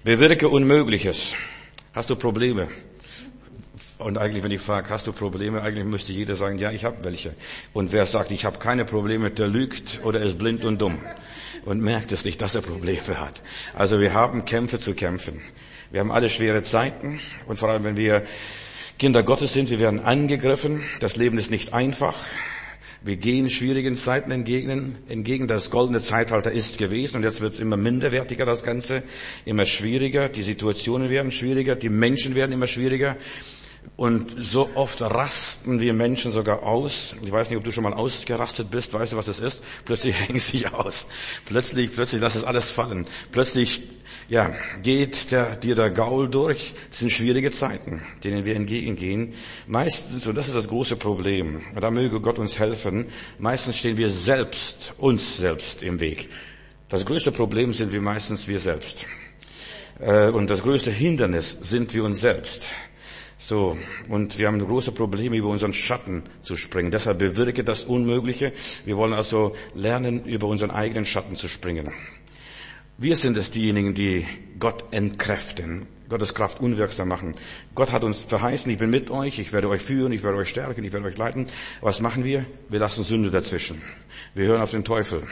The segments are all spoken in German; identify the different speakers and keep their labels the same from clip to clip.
Speaker 1: Bewirke Unmögliches. Hast du Probleme? Und eigentlich, wenn ich frage, hast du Probleme, eigentlich müsste jeder sagen, ja, ich habe welche. Und wer sagt, ich habe keine Probleme, der lügt oder ist blind und dumm und merkt es nicht, dass er Probleme hat. Also wir haben Kämpfe zu kämpfen. Wir haben alle schwere Zeiten und vor allem, wenn wir Kinder Gottes sind, wir werden angegriffen. Das Leben ist nicht einfach. Wir gehen schwierigen Zeiten entgegen. Das goldene Zeitalter ist gewesen und jetzt wird es immer minderwertiger, das Ganze, immer schwieriger. Die Situationen werden schwieriger, die Menschen werden immer schwieriger. Und so oft rasten wir Menschen sogar aus. Ich weiß nicht, ob du schon mal ausgerastet bist. Weißt du, was das ist? Plötzlich hängt sich aus. Plötzlich lass es alles fallen. Plötzlich, geht dir der Gaul durch. Das sind schwierige Zeiten, denen wir entgegengehen. Meistens, und das ist das große Problem, und da möge Gott uns helfen, meistens stehen wir uns selbst im Weg. Das größte Problem sind wir meistens wir selbst. Und das größte Hindernis sind wir uns selbst. So, und wir haben große Probleme, über unseren Schatten zu springen. Deshalb bewirke das Unmögliche. Wir wollen also lernen, über unseren eigenen Schatten zu springen. Wir sind es diejenigen, die Gott entkräften, Gottes Kraft unwirksam machen. Gott hat uns verheißen, ich bin mit euch, ich werde euch führen, ich werde euch stärken, ich werde euch leiten. Was machen wir? Wir lassen Sünde dazwischen. Wir hören auf den Teufel.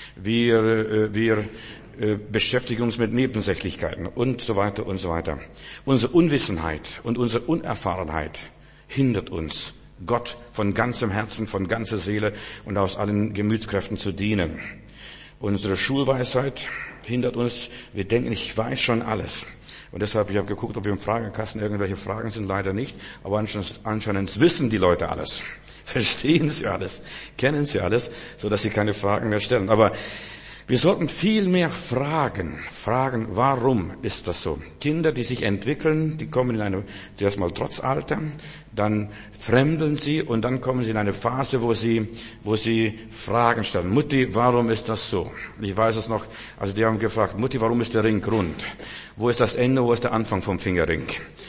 Speaker 1: Wir beschäftigen uns mit Nebensächlichkeiten und so weiter und so weiter. Unsere Unwissenheit und unsere Unerfahrenheit hindert uns, Gott von ganzem Herzen, von ganzer Seele und aus allen Gemütskräften zu dienen. Unsere Schulweisheit hindert uns, wir denken, ich weiß schon alles. Und deshalb, ich habe geguckt, ob im Fragekasten irgendwelche Fragen sind, leider nicht. Aber anscheinend wissen die Leute alles, verstehen sie alles, kennen sie alles, so dass sie keine Fragen mehr stellen. Aber wir sollten viel mehr fragen, warum ist das so? Kinder, die sich entwickeln, die kommen in zuerst mal Trotzalter, dann fremdeln sie und dann kommen sie in eine Phase, wo sie Fragen stellen. Mutti, warum ist das so? Ich weiß es noch, also die haben gefragt, Mutti, warum ist der Ring rund? Wo ist das Ende, wo ist der Anfang vom Fingerring?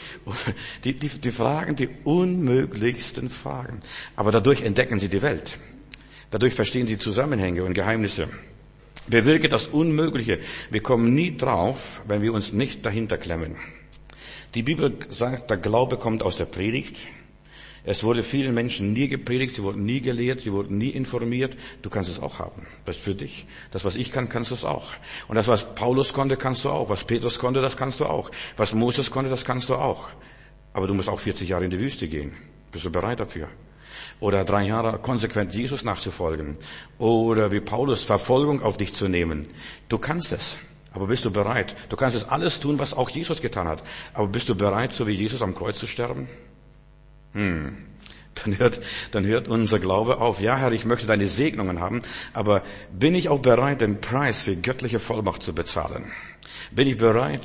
Speaker 1: Die fragen die unmöglichsten Fragen. Aber dadurch entdecken sie die Welt. Dadurch verstehen sie Zusammenhänge und Geheimnisse. Bewirke das Unmögliche. Wir kommen nie drauf, wenn wir uns nicht dahinter klemmen. Die Bibel sagt, der Glaube kommt aus der Predigt. Es wurde vielen Menschen nie gepredigt, sie wurden nie gelehrt, sie wurden nie informiert. Du kannst es auch haben. Das ist für dich. Das, was ich kann, kannst du es auch. Und das, was Paulus konnte, kannst du auch. Was Petrus konnte, das kannst du auch. Was Moses konnte, das kannst du auch. Aber du musst auch 40 Jahre in die Wüste gehen. Bist du bereit dafür? Oder 3 Jahre konsequent Jesus nachzufolgen. Oder wie Paulus Verfolgung auf dich zu nehmen. Du kannst es. Aber bist du bereit? Du kannst es alles tun, was auch Jesus getan hat. Aber bist du bereit, so wie Jesus am Kreuz zu sterben? Dann hört unser Glaube auf. Ja, Herr, ich möchte deine Segnungen haben. Aber bin ich auch bereit, den Preis für göttliche Vollmacht zu bezahlen? Bin ich bereit,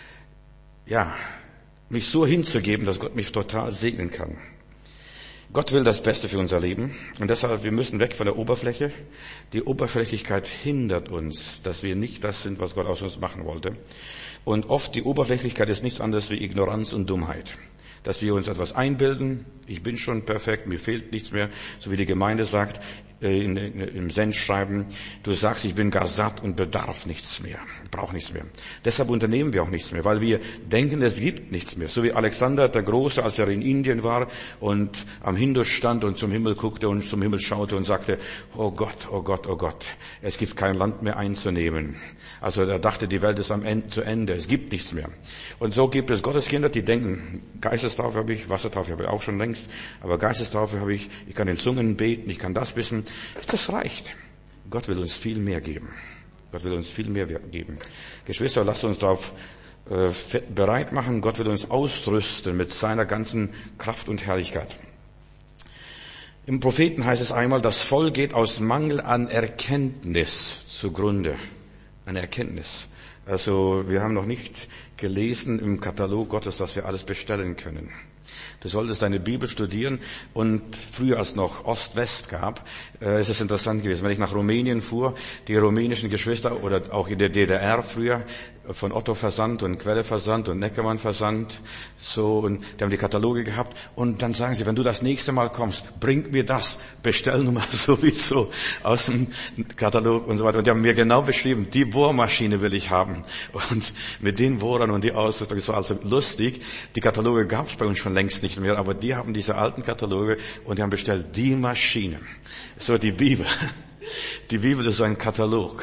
Speaker 1: mich so hinzugeben, dass Gott mich total segnen kann? Gott will das Beste für unser Leben und deshalb, wir müssen weg von der Oberfläche. Die Oberflächlichkeit hindert uns, dass wir nicht das sind, was Gott aus uns machen wollte. Und oft die Oberflächlichkeit ist nichts anderes wie Ignoranz und Dummheit. Dass wir uns etwas einbilden, ich bin schon perfekt, mir fehlt nichts mehr, so wie die Gemeinde sagt, im Sendschreiben, du sagst, ich bin gar satt und bedarf nichts mehr, brauche nichts mehr. Deshalb unternehmen wir auch nichts mehr, weil wir denken, es gibt nichts mehr. So wie Alexander der Große, als er in Indien war und am Hindus stand und zum Himmel guckte und zum Himmel schaute und sagte, oh Gott, oh Gott, oh Gott, es gibt kein Land mehr einzunehmen. Also er dachte, die Welt ist zu Ende, es gibt nichts mehr. Und so gibt es Gotteskinder, die denken, Geistestaufe habe ich, Wassertaufe habe ich auch schon längst, aber Geistestaufe habe ich kann in Zungen beten, ich kann das wissen. Das reicht. Gott will uns viel mehr geben. Gott will uns viel mehr geben. Geschwister, lasst uns darauf bereit machen. Gott will uns ausrüsten mit seiner ganzen Kraft und Herrlichkeit. Im Propheten heißt es einmal, das Volk geht aus Mangel an Erkenntnis zugrunde. An Erkenntnis. Also wir haben noch nicht gelesen im Katalog Gottes, dass wir alles bestellen können. Du solltest deine Bibel studieren und früher als noch Ost-West gab, ist es interessant gewesen. Wenn ich nach Rumänien fuhr, die rumänischen Geschwister oder auch in der DDR früher, von Otto Versand und Quelle Versand und Neckermann Versand, so, und die haben die Kataloge gehabt, und dann sagen sie, wenn du das nächste Mal kommst, bring mir das, Bestellnummer sowieso aus dem Katalog und so weiter. Und die haben mir genau beschrieben, die Bohrmaschine will ich haben, und mit den Bohrern und die Ausrüstung, das war also lustig. Die Kataloge gab es bei uns schon längst nicht mehr, aber die haben diese alten Kataloge und die haben bestellt, die Maschine. So, die Bibel. Die Bibel ist so ein Katalog,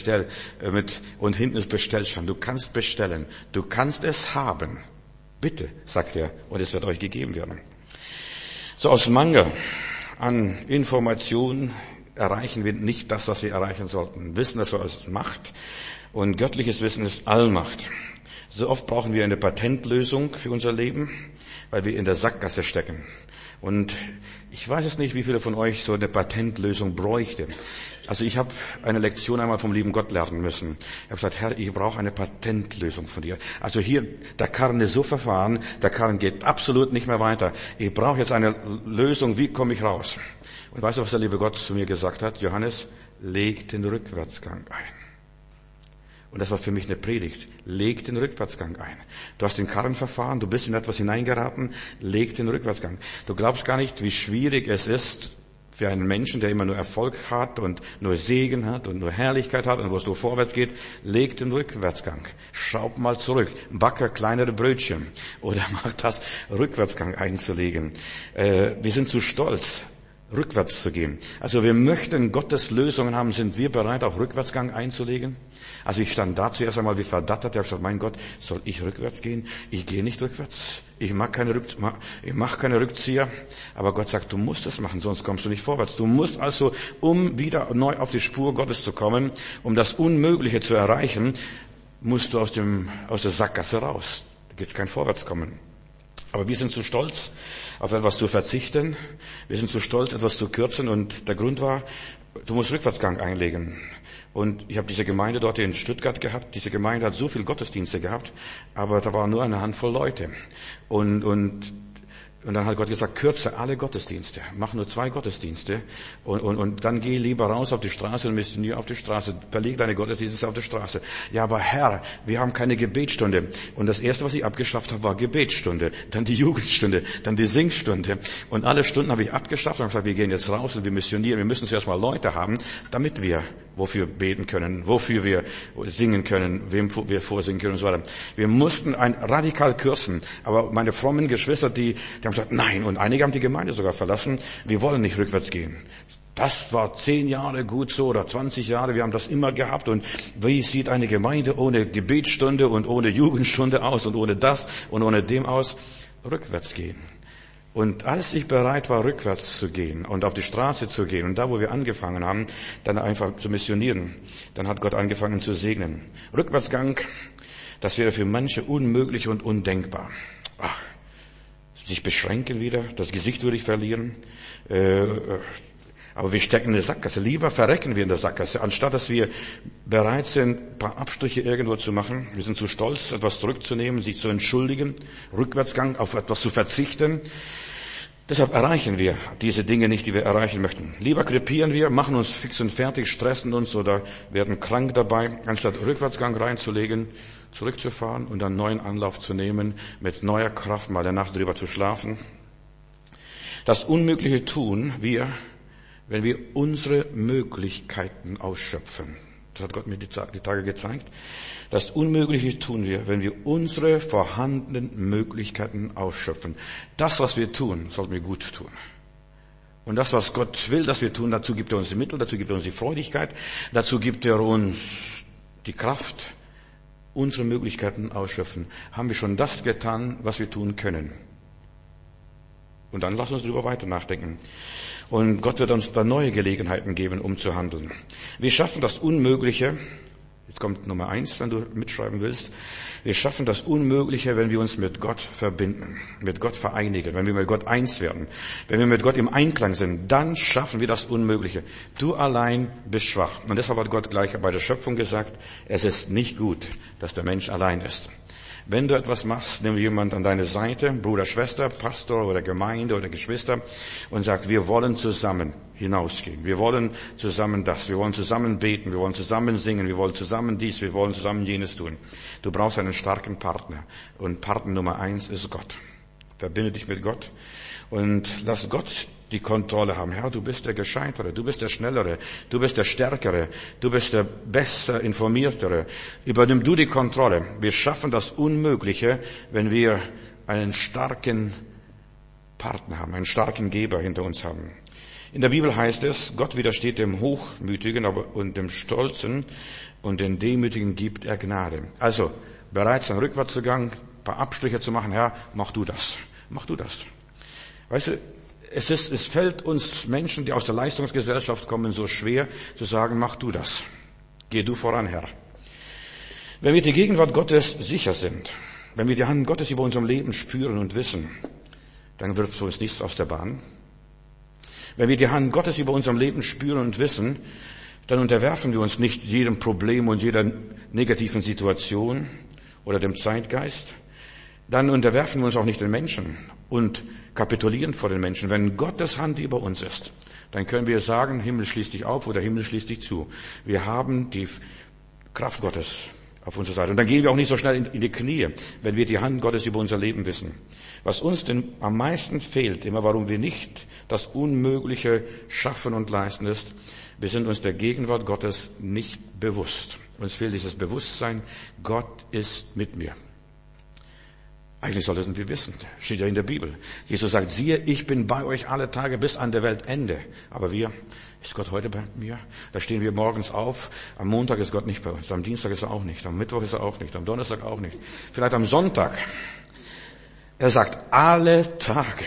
Speaker 1: und hinten ist Bestellschein. Du kannst bestellen, du kannst es haben. Bitte, sagt er, und es wird euch gegeben werden. So, aus Mangel an Informationen erreichen wir nicht das, was wir erreichen sollten. Wissen ist Macht, und göttliches Wissen ist Allmacht. So oft brauchen wir eine Patentlösung für unser Leben, weil wir in der Sackgasse stecken. Und ich weiß es nicht, wie viele von euch so eine Patentlösung bräuchte. Also ich habe eine Lektion einmal vom lieben Gott lernen müssen. Ich habe gesagt, Herr, ich brauche eine Patentlösung von dir. Also hier, der Karren ist so verfahren, der Karren geht absolut nicht mehr weiter. Ich brauche jetzt eine Lösung, wie komme ich raus? Und weißt du, was der liebe Gott zu mir gesagt hat? Johannes, leg den Rückwärtsgang ein. Und das war für mich eine Predigt. Leg den Rückwärtsgang ein. Du hast den Karren verfahren, du bist in etwas hineingeraten, leg den Rückwärtsgang. Du glaubst gar nicht, wie schwierig es ist für einen Menschen, der immer nur Erfolg hat und nur Segen hat und nur Herrlichkeit hat und wo es nur vorwärts geht. Leg den Rückwärtsgang. Schraub mal zurück. Backe kleinere Brötchen. Oder mach das, Rückwärtsgang einzulegen. Wir sind zu stolz, rückwärts zu gehen. Also wir möchten Gottes Lösungen haben. Sind wir bereit, auch Rückwärtsgang einzulegen? Also ich stand da zuerst einmal wie verdattert. Ich habe gesagt, mein Gott, soll ich rückwärts gehen? Ich gehe nicht rückwärts. Ich mache keine Rückzieher. Aber Gott sagt, du musst es machen, sonst kommst du nicht vorwärts. Du musst also, um wieder neu auf die Spur Gottes zu kommen, um das Unmögliche zu erreichen, musst du aus der Sackgasse raus. Da gibt's kein Vorwärtskommen. Aber wir sind zu stolz, auf etwas zu verzichten. Wir sind zu stolz, etwas zu kürzen. Und der Grund war, du musst Rückwärtsgang einlegen. Und ich habe diese Gemeinde dort in Stuttgart gehabt. Diese Gemeinde hat so viel Gottesdienste gehabt, aber da war nur eine Handvoll Leute. Und dann hat Gott gesagt, kürze alle Gottesdienste. Mach nur 2 Gottesdienste. Und dann geh lieber raus auf die Straße und missionier auf die Straße. Verleg deine Gottesdienste auf die Straße. Ja, aber Herr, wir haben keine Gebetsstunde. Und das erste, was ich abgeschafft habe, war Gebetsstunde. Dann die Jugendstunde. Dann die Singstunde. Und alle Stunden habe ich abgeschafft und habe gesagt, wir gehen jetzt raus und wir missionieren. Wir müssen zuerst mal Leute haben, damit wir wofür beten können, wofür wir singen können, wem wir vorsingen können und so weiter. Wir mussten radikal kürzen. Aber meine frommen Geschwister, die haben gesagt, nein. Und einige haben die Gemeinde sogar verlassen. Wir wollen nicht rückwärts gehen. Das war 10 Jahre gut so oder 20 Jahre. Wir haben das immer gehabt. Und wie sieht eine Gemeinde ohne Gebetsstunde und ohne Jugendstunde aus und ohne das und ohne dem aus? Rückwärts gehen. Und als ich bereit war, rückwärts zu gehen und auf die Straße zu gehen und da, wo wir angefangen haben, dann einfach zu missionieren, dann hat Gott angefangen zu segnen. Rückwärtsgang, das wäre für manche unmöglich und undenkbar. Ach, sich beschränken wieder, das Gesicht würde ich verlieren. Aber wir stecken in der Sackgasse. Lieber verrecken wir in der Sackgasse, anstatt dass wir bereit sind, ein paar Abstriche irgendwo zu machen. Wir sind zu stolz, etwas zurückzunehmen, sich zu entschuldigen, Rückwärtsgang, auf etwas zu verzichten. Deshalb erreichen wir diese Dinge nicht, die wir erreichen möchten. Lieber krepieren wir, machen uns fix und fertig, stressen uns oder werden krank dabei, anstatt Rückwärtsgang reinzulegen, zurückzufahren und dann neuen Anlauf zu nehmen, mit neuer Kraft mal der Nacht drüber zu schlafen. Das Unmögliche tun wir, wenn wir unsere Möglichkeiten ausschöpfen. Das hat Gott mir die Tage gezeigt. Das Unmögliche tun wir, wenn wir unsere vorhandenen Möglichkeiten ausschöpfen. Das, was wir tun, sollten wir gut tun. Und das, was Gott will, dass wir tun, dazu gibt er uns die Mittel, dazu gibt er uns die Freudigkeit, dazu gibt er uns die Kraft, unsere Möglichkeiten ausschöpfen. Haben wir schon das getan, was wir tun können? Und dann lass uns darüber weiter nachdenken. Und Gott wird uns da neue Gelegenheiten geben, um zu handeln. Wir schaffen das Unmögliche. Jetzt kommt Nummer 1, wenn du mitschreiben willst. Wir schaffen das Unmögliche, wenn wir uns mit Gott verbinden, mit Gott vereinigen, wenn wir mit Gott eins werden, wenn wir mit Gott im Einklang sind, dann schaffen wir das Unmögliche. Du allein bist schwach. Und deshalb hat Gott gleich bei der Schöpfung gesagt, es ist nicht gut, dass der Mensch allein ist. Wenn du etwas machst, nimm jemand an deine Seite, Bruder, Schwester, Pastor oder Gemeinde oder Geschwister und sag, wir wollen zusammen hinausgehen. Wir wollen zusammen das. Wir wollen zusammen beten. Wir wollen zusammen singen. Wir wollen zusammen dies. Wir wollen zusammen jenes tun. Du brauchst einen starken Partner. Und Partner Nummer 1 ist Gott. Verbinde dich mit Gott und lass Gott die Kontrolle haben. Herr, du bist der Gescheitere, du bist der Schnellere, du bist der Stärkere, du bist der besser Informiertere. Übernimm du die Kontrolle. Wir schaffen das Unmögliche, wenn wir einen starken Partner haben, einen starken Geber hinter uns haben. In der Bibel heißt es, Gott widersteht dem Hochmütigen und dem Stolzen und den Demütigen gibt er Gnade. Also, bereit sein, rückwärts zu gehen, ein paar Abstriche zu machen. Herr, mach du das. Mach du das. Weißt du, es fällt uns Menschen, die aus der Leistungsgesellschaft kommen, so schwer zu sagen, mach du das. Geh du voran, Herr. Wenn wir die Gegenwart Gottes sicher sind, wenn wir die Hand Gottes über unserem Leben spüren und wissen, dann wirft für uns nichts aus der Bahn. Wenn wir die Hand Gottes über unserem Leben spüren und wissen, dann unterwerfen wir uns nicht jedem Problem und jeder negativen Situation oder dem Zeitgeist. Dann unterwerfen wir uns auch nicht den Menschen und kapitulieren vor den Menschen. Wenn Gottes Hand über uns ist, dann können wir sagen, Himmel schließt dich auf oder Himmel schließt dich zu. Wir haben die Kraft Gottes auf unserer Seite. Und dann gehen wir auch nicht so schnell in die Knie, wenn wir die Hand Gottes über unser Leben wissen. Was uns denn am meisten fehlt, immer warum wir nicht das Unmögliche schaffen und leisten, ist, wir sind uns der Gegenwart Gottes nicht bewusst. Uns fehlt dieses Bewusstsein, Gott ist mit mir. Eigentlich sollten wir wissen, steht ja in der Bibel. Jesus sagt, siehe, ich bin bei euch alle Tage bis an der Weltende. Aber ist Gott heute bei mir? Da stehen wir morgens auf. Am Montag ist Gott nicht bei uns. Am Dienstag ist er auch nicht. Am Mittwoch ist er auch nicht. Am Donnerstag auch nicht. Vielleicht am Sonntag. Er sagt, alle Tage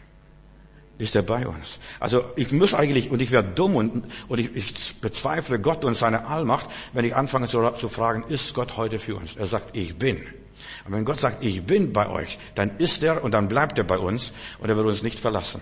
Speaker 1: ist er bei uns. Also ich muss eigentlich, und ich werde dumm und ich bezweifle Gott und seine Allmacht, wenn ich anfange zu fragen, ist Gott heute für uns? Er sagt, ich bin. Und wenn Gott sagt, ich bin bei euch, dann ist er und dann bleibt er bei uns und er wird uns nicht verlassen.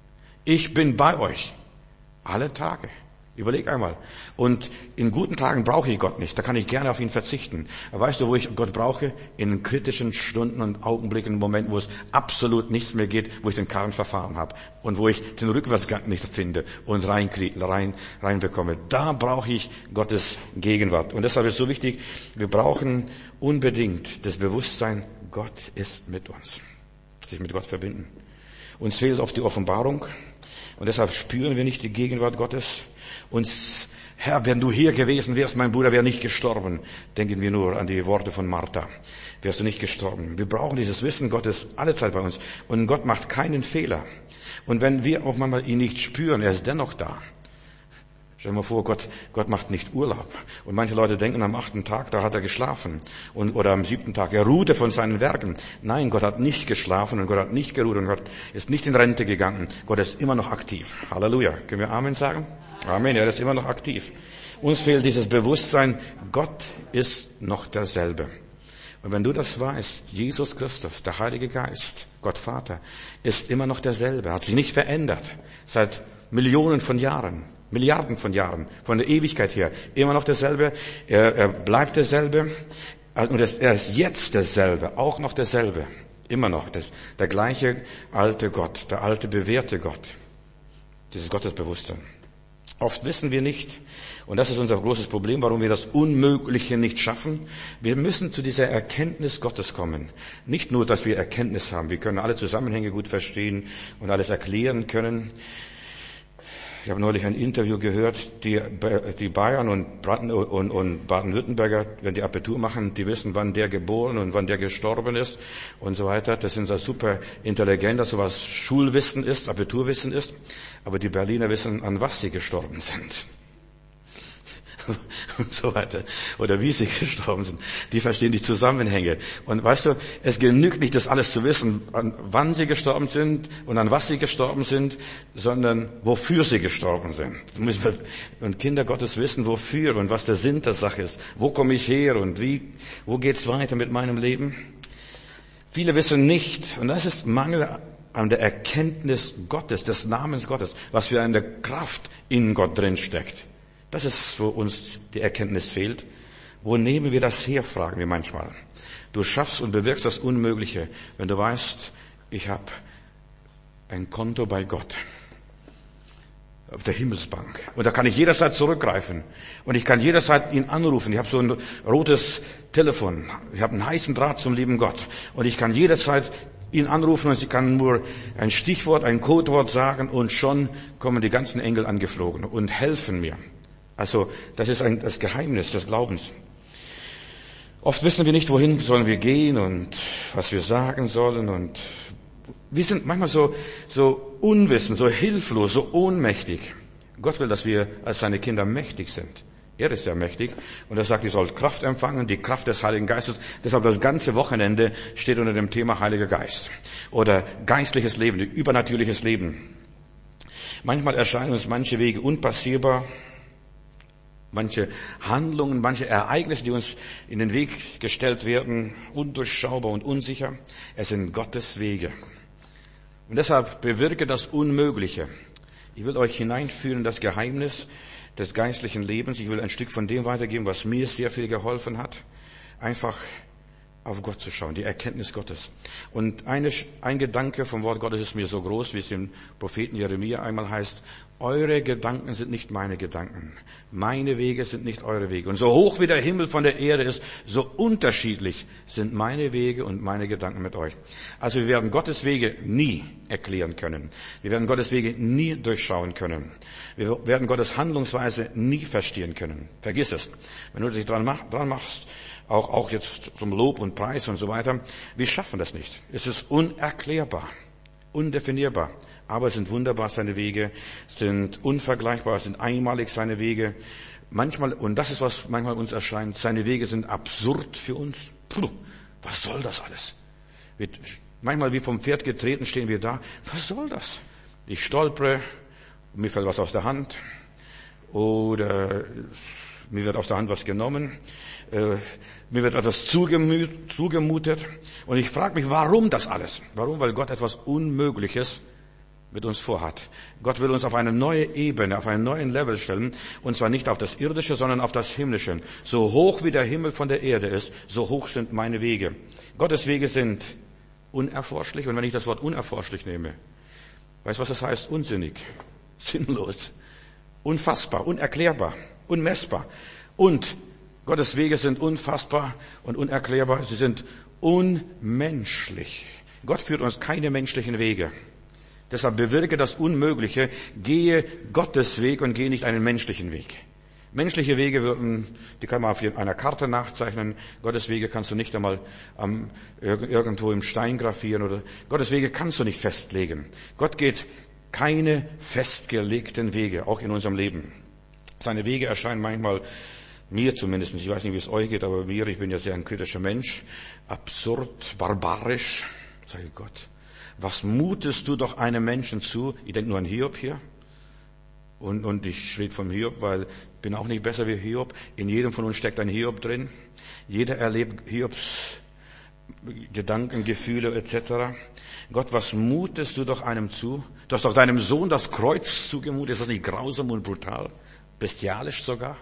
Speaker 1: Ich bin bei euch. Alle Tage. Überleg einmal. Und in guten Tagen brauche ich Gott nicht. Da kann ich gerne auf ihn verzichten. Aber weißt du, wo ich Gott brauche? In kritischen Stunden und Augenblicken, Momenten, wo es absolut nichts mehr geht, wo ich den Karren verfahren habe und wo ich den Rückwärtsgang nicht finde und reinbekomme. Da brauche ich Gottes Gegenwart. Und deshalb ist es so wichtig, wir brauchen unbedingt das Bewusstsein, Gott ist mit uns. Sich mit Gott verbinden. Uns fehlt oft die Offenbarung und deshalb spüren wir nicht die Gegenwart Gottes. Und Herr, wenn du hier gewesen wärst, mein Bruder wäre nicht gestorben. Denken wir nur an die Worte von Martha. Wärst du nicht gestorben. Wir brauchen dieses Wissen Gottes alle Zeit bei uns. Und Gott macht keinen Fehler. Und wenn wir auch manchmal ihn nicht spüren, er ist dennoch da. Stell dir mal vor, Gott macht nicht Urlaub. Und manche Leute denken, am 8. Tag, da hat er geschlafen. Oder am 7. Tag, er ruhte von seinen Werken. Nein, Gott hat nicht geschlafen und Gott hat nicht geruht und Gott ist nicht in Rente gegangen. Gott ist immer noch aktiv. Halleluja. Können wir Amen sagen? Amen. Er ist immer noch aktiv. Uns fehlt dieses Bewusstsein, Gott ist noch derselbe. Und wenn du das weißt, Jesus Christus, der Heilige Geist, Gott Vater, ist immer noch derselbe, hat sich nicht verändert. Seit Millionen von Jahren. Milliarden von Jahren, von der Ewigkeit her, immer noch derselbe, er bleibt derselbe, und er ist jetzt derselbe, auch noch derselbe, immer noch, der gleiche alte Gott, der alte bewährte Gott, dieses Gottesbewusstsein. Oft wissen wir nicht, und das ist unser großes Problem, warum wir das Unmögliche nicht schaffen. Wir müssen zu dieser Erkenntnis Gottes kommen. Nicht nur, dass wir Erkenntnis haben, wir können alle Zusammenhänge gut verstehen und alles erklären können. Ich habe neulich ein Interview gehört, die Bayern und Baden-Württemberger, wenn die Abitur machen, die wissen, wann der geboren und wann der gestorben ist und so weiter. Das sind so super intelligent, dass sowas Schulwissen ist, Abiturwissen ist. Aber die Berliner wissen, an was sie gestorben sind. Und so weiter. Oder wie sie gestorben sind. Die verstehen die Zusammenhänge. Und weißt du, es genügt nicht, das alles zu wissen, an wann sie gestorben sind und an was sie gestorben sind, sondern wofür sie gestorben sind. Und Kinder Gottes wissen, wofür und was der Sinn der Sache ist. Wo komme ich her und wo geht's weiter mit meinem Leben? Viele wissen nicht, und das ist Mangel an der Erkenntnis Gottes, des Namens Gottes, was für eine Kraft in Gott drin steckt. Das ist, wo uns die Erkenntnis fehlt. Wo nehmen wir das her, fragen wir manchmal. Du schaffst und bewirkst das Unmögliche, wenn du weißt, ich habe ein Konto bei Gott. auf der Himmelsbank. Und da kann ich jederzeit zurückgreifen. Und ich kann jederzeit ihn anrufen. Ich habe so ein rotes Telefon. Ich habe einen heißen Draht zum lieben Gott. Und ich kann jederzeit ihn anrufen und sie kann nur ein Stichwort, ein Codewort sagen und schon kommen die ganzen Engel angeflogen und helfen mir. Also das ist das Geheimnis des Glaubens. Oft wissen wir nicht, wohin sollen wir gehen und was wir sagen sollen, und wir sind manchmal so unwissend, so hilflos, so ohnmächtig. Gott will, dass wir als seine Kinder mächtig sind. Er ist ja mächtig und er sagt, ihr sollt Kraft empfangen, die Kraft des Heiligen Geistes. Deshalb das ganze Wochenende steht unter dem Thema Heiliger Geist oder geistliches Leben, übernatürliches Leben. Manchmal erscheinen uns manche Wege unpassierbar, manche Handlungen, manche Ereignisse, die uns in den Weg gestellt werden, undurchschaubar und unsicher. Es sind Gottes Wege. Und deshalb bewirke das Unmögliche. Ich will euch hineinführen in das Geheimnis des geistlichen Lebens. Ich will ein Stück von dem weitergeben, was mir sehr viel geholfen hat. Einfach auf Gott zu schauen, die Erkenntnis Gottes. Und ein Gedanke vom Wort Gottes ist mir so groß, wie es im Propheten Jeremia einmal heißt: Eure Gedanken sind nicht meine Gedanken. Meine Wege sind nicht eure Wege. Und so hoch wie der Himmel von der Erde ist, so unterschiedlich sind meine Wege und meine Gedanken mit euch. Also wir werden Gottes Wege nie erklären können. Wir werden Gottes Wege nie durchschauen können. Wir werden Gottes Handlungsweise nie verstehen können. Vergiss es. Wenn du dich dran machst, auch jetzt zum Lob und Preis und so weiter, wir schaffen das nicht. Es ist unerklärbar, undefinierbar. Aber es sind wunderbar, seine Wege sind unvergleichbar, sind einmalig seine Wege. Manchmal, und das ist, was manchmal uns erscheint, seine Wege sind absurd für uns. Puh, was soll das alles? Manchmal wie vom Pferd getreten stehen wir da. Was soll das? Ich stolpere, mir fällt was aus der Hand oder mir wird aus der Hand was genommen. Mir wird etwas zugemutet. Und ich frage mich, warum das alles? Warum? Weil Gott etwas Unmögliches mit uns vorhat. Gott will uns auf eine neue Ebene, auf einen neuen Level stellen. Und zwar nicht auf das Irdische, sondern auf das Himmlische. So hoch wie der Himmel von der Erde ist, so hoch sind meine Wege. Gottes Wege sind unerforschlich. Und wenn ich das Wort unerforschlich nehme, weißt du, was das heißt? Unsinnig, sinnlos, unfassbar, unerklärbar, unmessbar. Und Gottes Wege sind unfassbar und unerklärbar. Sie sind unmenschlich. Gott führt uns keine menschlichen Wege. Deshalb bewirke das Unmögliche, gehe Gottes Weg und gehe nicht einen menschlichen Weg. Menschliche Wege die kann man auf einer Karte nachzeichnen. Gottes Wege kannst du nicht einmal irgendwo im Stein grafieren oder Gottes Wege kannst du nicht festlegen. Gott geht keine festgelegten Wege, auch in unserem Leben. Seine Wege erscheinen manchmal, mir zumindest, ich weiß nicht, wie es euch geht, aber ich bin ja sehr ein kritischer Mensch, absurd, barbarisch. Sage Gott, was mutest du doch einem Menschen zu? Ich denke nur an Hiob hier. Und ich rede vom Hiob, weil ich bin auch nicht besser wie Hiob. In jedem von uns steckt ein Hiob drin. Jeder erlebt Hiobs Gedanken, Gefühle etc. Gott, was mutest du doch einem zu? Du hast doch deinem Sohn das Kreuz zugemutet. Ist das nicht grausam und brutal? Bestialisch sogar?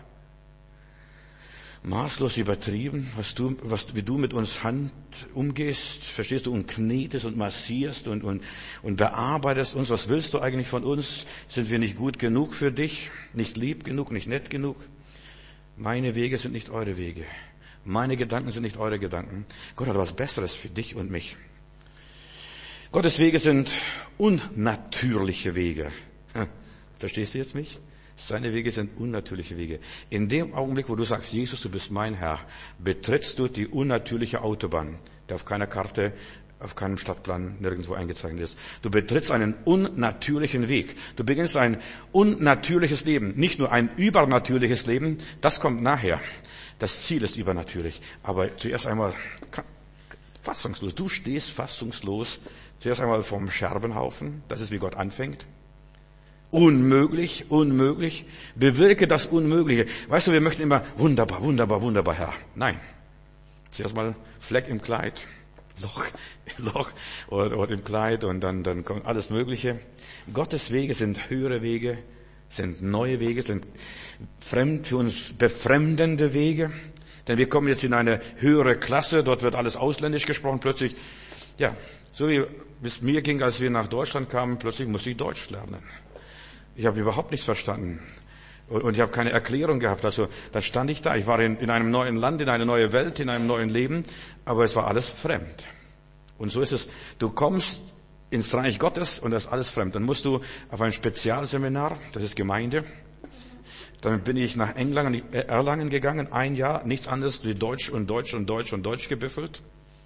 Speaker 1: Maßlos übertrieben, wie du mit uns umgehst, verstehst du, und knetest und massierst und bearbeitest uns. Was willst du eigentlich von uns? Sind wir nicht gut genug für dich? Nicht lieb genug, nicht nett genug? Meine Wege sind nicht eure Wege. Meine Gedanken sind nicht eure Gedanken. Gott hat was Besseres für dich und mich. Gottes Wege sind unnatürliche Wege. Verstehst du jetzt mich? Seine Wege sind unnatürliche Wege. In dem Augenblick, wo du sagst, Jesus, du bist mein Herr, betrittst du die unnatürliche Autobahn, die auf keiner Karte, auf keinem Stadtplan nirgendwo eingezeichnet ist. Du betrittst einen unnatürlichen Weg. Du beginnst ein unnatürliches Leben, nicht nur ein übernatürliches Leben, das kommt nachher. Das Ziel ist übernatürlich. Aber zuerst einmal fassungslos. Du stehst fassungslos zuerst einmal vom Scherbenhaufen. Das ist, wie Gott anfängt. Unmöglich. Bewirke das Unmögliche. Weißt du, wir möchten immer wunderbar, Herr. Nein. Zuerst mal Fleck im Kleid, Loch oder im Kleid und dann kommt alles Mögliche. Gottes Wege sind höhere Wege, sind neue Wege, sind für uns befremdende Wege. Denn wir kommen jetzt in eine höhere Klasse, dort wird alles ausländisch gesprochen. Plötzlich, ja, so wie es mir ging, als wir nach Deutschland kamen, plötzlich musste ich Deutsch lernen. Ich habe überhaupt nichts verstanden. Und ich habe keine Erklärung gehabt. Also da stand ich da. Ich war in einem neuen Land, in eine neue Welt, in einem neuen Leben. Aber es war alles fremd. Und so ist es. Du kommst ins Reich Gottes und das ist alles fremd. Dann musst du auf ein Spezialseminar, das ist Gemeinde. Dann bin ich nach Erlangen gegangen, 1 Jahr, nichts anderes wie Deutsch und Deutsch und Deutsch und Deutsch gebüffelt.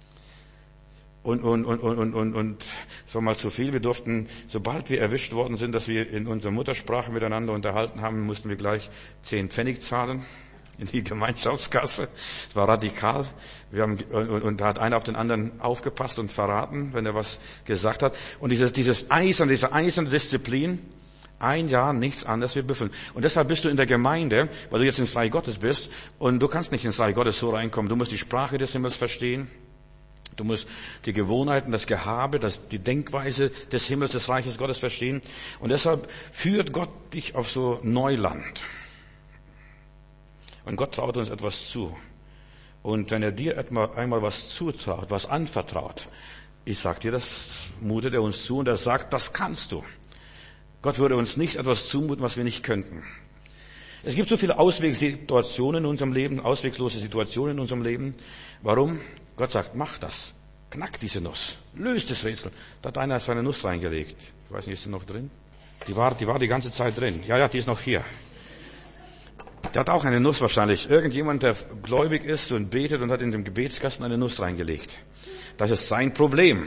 Speaker 1: Und so mal zu viel. Wir durften, sobald wir erwischt worden sind, dass wir in unserer Muttersprache miteinander unterhalten haben, mussten wir gleich 10 Pfennig zahlen in die Gemeinschaftskasse. Es war radikal. Da hat einer auf den anderen aufgepasst und verraten, wenn er was gesagt hat. Und diese eiserne Disziplin, 1 Jahr nichts anderes wie büffeln. Und deshalb bist du in der Gemeinde, weil du jetzt ins Reich Gottes bist. Und du kannst nicht ins Reich Gottes so reinkommen. Du musst die Sprache des Himmels verstehen. Du musst die Gewohnheiten, das Gehabe, die Denkweise des Himmels, des Reiches Gottes verstehen. Und deshalb führt Gott dich auf so Neuland. Und Gott traut uns etwas zu. Und wenn er dir einmal was zutraut, was anvertraut, ich sag dir, das mutet er uns zu und er sagt, das kannst du. Gott würde uns nicht etwas zumuten, was wir nicht könnten. Es gibt so viele Auswegssituationen in unserem Leben, auswegslose Situationen in unserem Leben. Warum? Gott sagt, mach das. Knack diese Nuss. Löst das Rätsel. Da hat einer seine Nuss reingelegt. Ich weiß nicht, ist sie noch drin? Die war die ganze Zeit drin. Ja, die ist noch hier. Der hat auch eine Nuss wahrscheinlich. Irgendjemand, der gläubig ist und betet und hat in dem Gebetskasten eine Nuss reingelegt. Das ist sein Problem.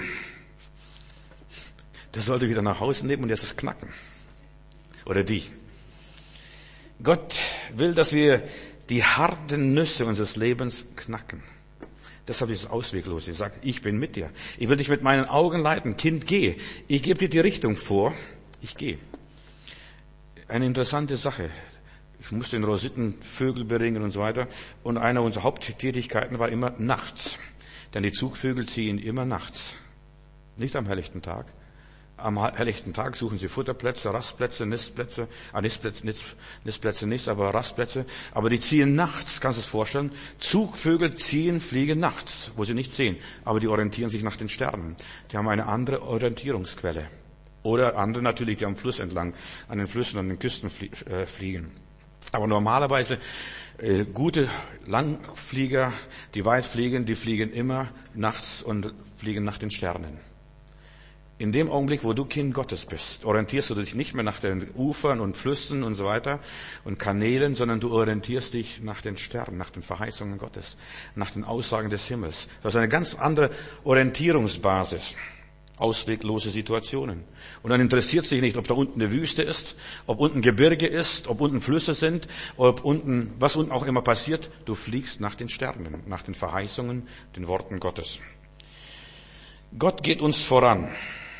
Speaker 1: Der sollte wieder nach Hause nehmen und jetzt es knacken. Oder die. Gott will, dass wir die harten Nüsse unseres Lebens knacken. Deshalb ist es ausweglos. Ich sage, ich bin mit dir. Ich will dich mit meinen Augen leiten. Kind, geh. Ich gebe dir die Richtung vor. Ich gehe. Eine interessante Sache. Ich musste den Rosittenvögel beringen und so weiter. Und eine unserer Haupttätigkeiten war immer nachts. Denn die Zugvögel ziehen immer nachts. Nicht am helllichten Tag. Am helllichten Tag suchen sie Futterplätze, Rastplätze, Nistplätze, Nistplätze nicht, aber Rastplätze. Aber die ziehen nachts, kannst du es vorstellen? Zugvögel fliegen nachts, wo sie nicht sehen. Aber die orientieren sich nach den Sternen. Die haben eine andere Orientierungsquelle. Oder andere natürlich, die am Fluss entlang, an den Flüssen, an den Küsten fliegen. Aber normalerweise, gute Langflieger, die weit fliegen, die fliegen immer nachts und fliegen nach den Sternen. In dem Augenblick, wo du Kind Gottes bist, orientierst du dich nicht mehr nach den Ufern und Flüssen und so weiter und Kanälen, sondern du orientierst dich nach den Sternen, nach den Verheißungen Gottes, nach den Aussagen des Himmels. Das ist eine ganz andere Orientierungsbasis. Ausweglose Situationen. Und dann interessiert es dich nicht, ob da unten eine Wüste ist, ob unten Gebirge ist, ob unten Flüsse sind, was unten auch immer passiert. Du fliegst nach den Sternen, nach den Verheißungen, den Worten Gottes. Gott geht uns voran.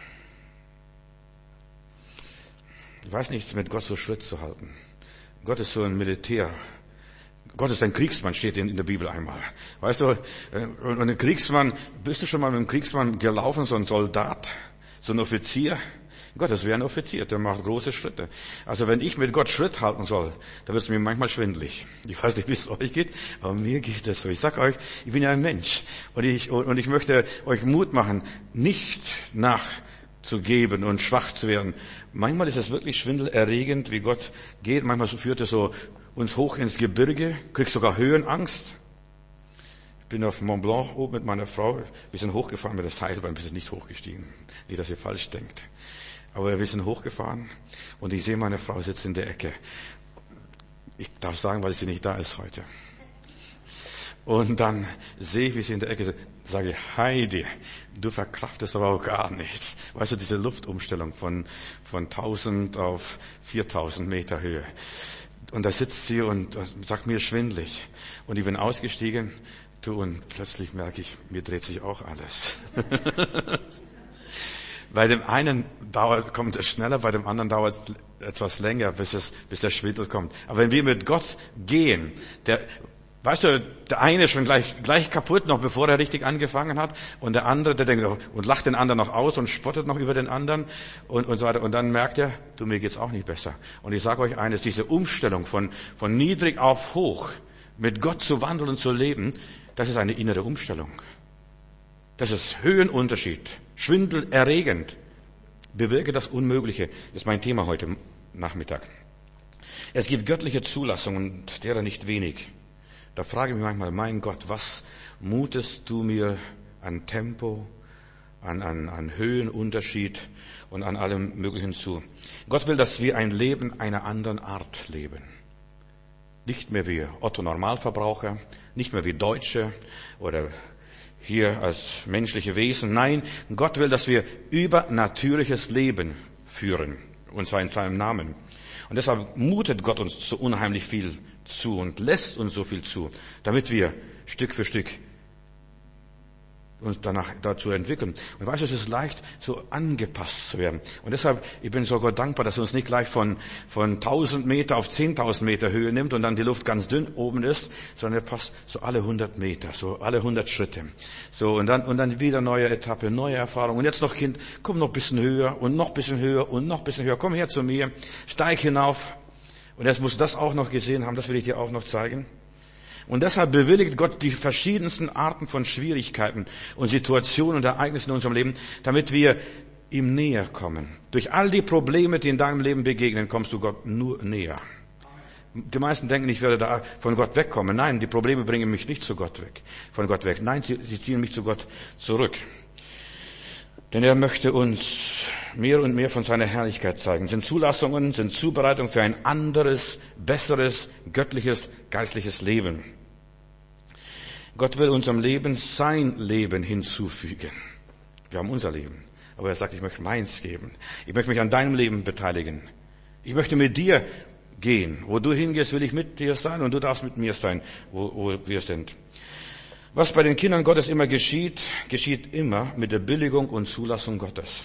Speaker 1: Ich weiß nicht, mit Gott so Schritt zu halten. Gott ist so ein Militär. Gott ist ein Kriegsmann, steht in der Bibel einmal. Weißt du, und ein Kriegsmann, bist du schon mal mit einem Kriegsmann gelaufen, so ein Soldat, so ein Offizier? Gott, das wäre ein Offizier, der macht große Schritte. Also wenn ich mit Gott Schritt halten soll, da wird es mir manchmal schwindelig. Ich weiß nicht, wie es euch geht, aber mir geht es so. Ich sag euch, ich bin ja ein Mensch und ich möchte euch Mut machen, nicht nachzugeben und schwach zu werden. Manchmal ist es wirklich schwindelerregend, wie Gott geht. Manchmal führt er so uns hoch ins Gebirge, kriegst sogar Höhenangst. Ich bin auf Mont Blanc oben mit meiner Frau. Wir sind hochgefahren mit der Seilbahn, wir sind nicht hochgestiegen. Nicht, dass ihr falsch denkt. Aber wir sind hochgefahren und ich sehe, meine Frau sitzt in der Ecke. Ich darf sagen, weil sie nicht da ist heute. Und dann sehe ich, wie sie in der Ecke sitzt. Sage ich, Heidi, du verkraftest aber auch gar nichts. Weißt du, diese Luftumstellung von 1000 auf 4000 Meter Höhe. Und da sitzt sie und sagt mir schwindelig. Und ich bin ausgestiegen. Und plötzlich merke ich, mir dreht sich auch alles. Bei dem einen kommt es schneller, bei dem anderen dauert es etwas länger, bis der Schwindel kommt. Aber wenn wir mit Gott gehen, weißt du, der eine ist schon gleich kaputt, noch bevor er richtig angefangen hat, und der andere, der denkt und lacht den anderen noch aus und spottet noch über den anderen und so weiter. Und dann merkt er, mir geht's auch nicht besser. Und ich sage euch eines, diese Umstellung von niedrig auf hoch, mit Gott zu wandeln und zu leben, das ist eine innere Umstellung. Das ist Höhenunterschied, schwindelerregend. Bewirke das Unmögliche, ist mein Thema heute Nachmittag. Es gibt göttliche Zulassung und derer nicht wenig. Da frage ich mich manchmal, mein Gott, was mutest du mir an Tempo, an Höhenunterschied und an allem Möglichen zu? Gott will, dass wir ein Leben einer anderen Art leben. Nicht mehr wie Otto Normalverbraucher, nicht mehr wie Deutsche oder hier als menschliche Wesen. Nein, Gott will, dass wir übernatürliches Leben führen. Und zwar in seinem Namen. Und deshalb mutet Gott uns so unheimlich viel zu und lässt uns so viel zu, damit wir Stück für Stück uns danach dazu entwickeln. Und weißt du, es ist leicht, so angepasst zu werden. Und deshalb, ich bin so Gott dankbar, dass er uns nicht gleich von 1000 Meter auf 10.000 Meter Höhe nimmt und dann die Luft ganz dünn oben ist, sondern er passt so alle 100 Meter, so alle 100 Schritte. So, und dann wieder neue Etappe, neue Erfahrung. Und jetzt noch Kind, komm noch ein bisschen höher und noch ein bisschen höher und noch ein bisschen höher. Komm her zu mir, steig hinauf. Und jetzt musst du das auch noch gesehen haben, das will ich dir auch noch zeigen. Und deshalb bewilligt Gott die verschiedensten Arten von Schwierigkeiten und Situationen und Ereignissen in unserem Leben, damit wir ihm näher kommen. Durch all die Probleme, die in deinem Leben begegnen, kommst du Gott nur näher. Die meisten denken, ich werde da von Gott wegkommen. Nein, die Probleme bringen mich nicht von Gott weg. Nein, sie ziehen mich zu Gott zurück. Denn er möchte uns mehr und mehr von seiner Herrlichkeit zeigen. Sind Zulassungen, sind Zubereitung für ein anderes, besseres, göttliches, geistliches Leben. Gott will unserem Leben sein Leben hinzufügen. Wir haben unser Leben. Aber er sagt, ich möchte meins geben. Ich möchte mich an deinem Leben beteiligen. Ich möchte mit dir gehen. Wo du hingehst, will ich mit dir sein und du darfst mit mir sein, wo wir sind. Was bei den Kindern Gottes immer geschieht, geschieht immer mit der Billigung und Zulassung Gottes.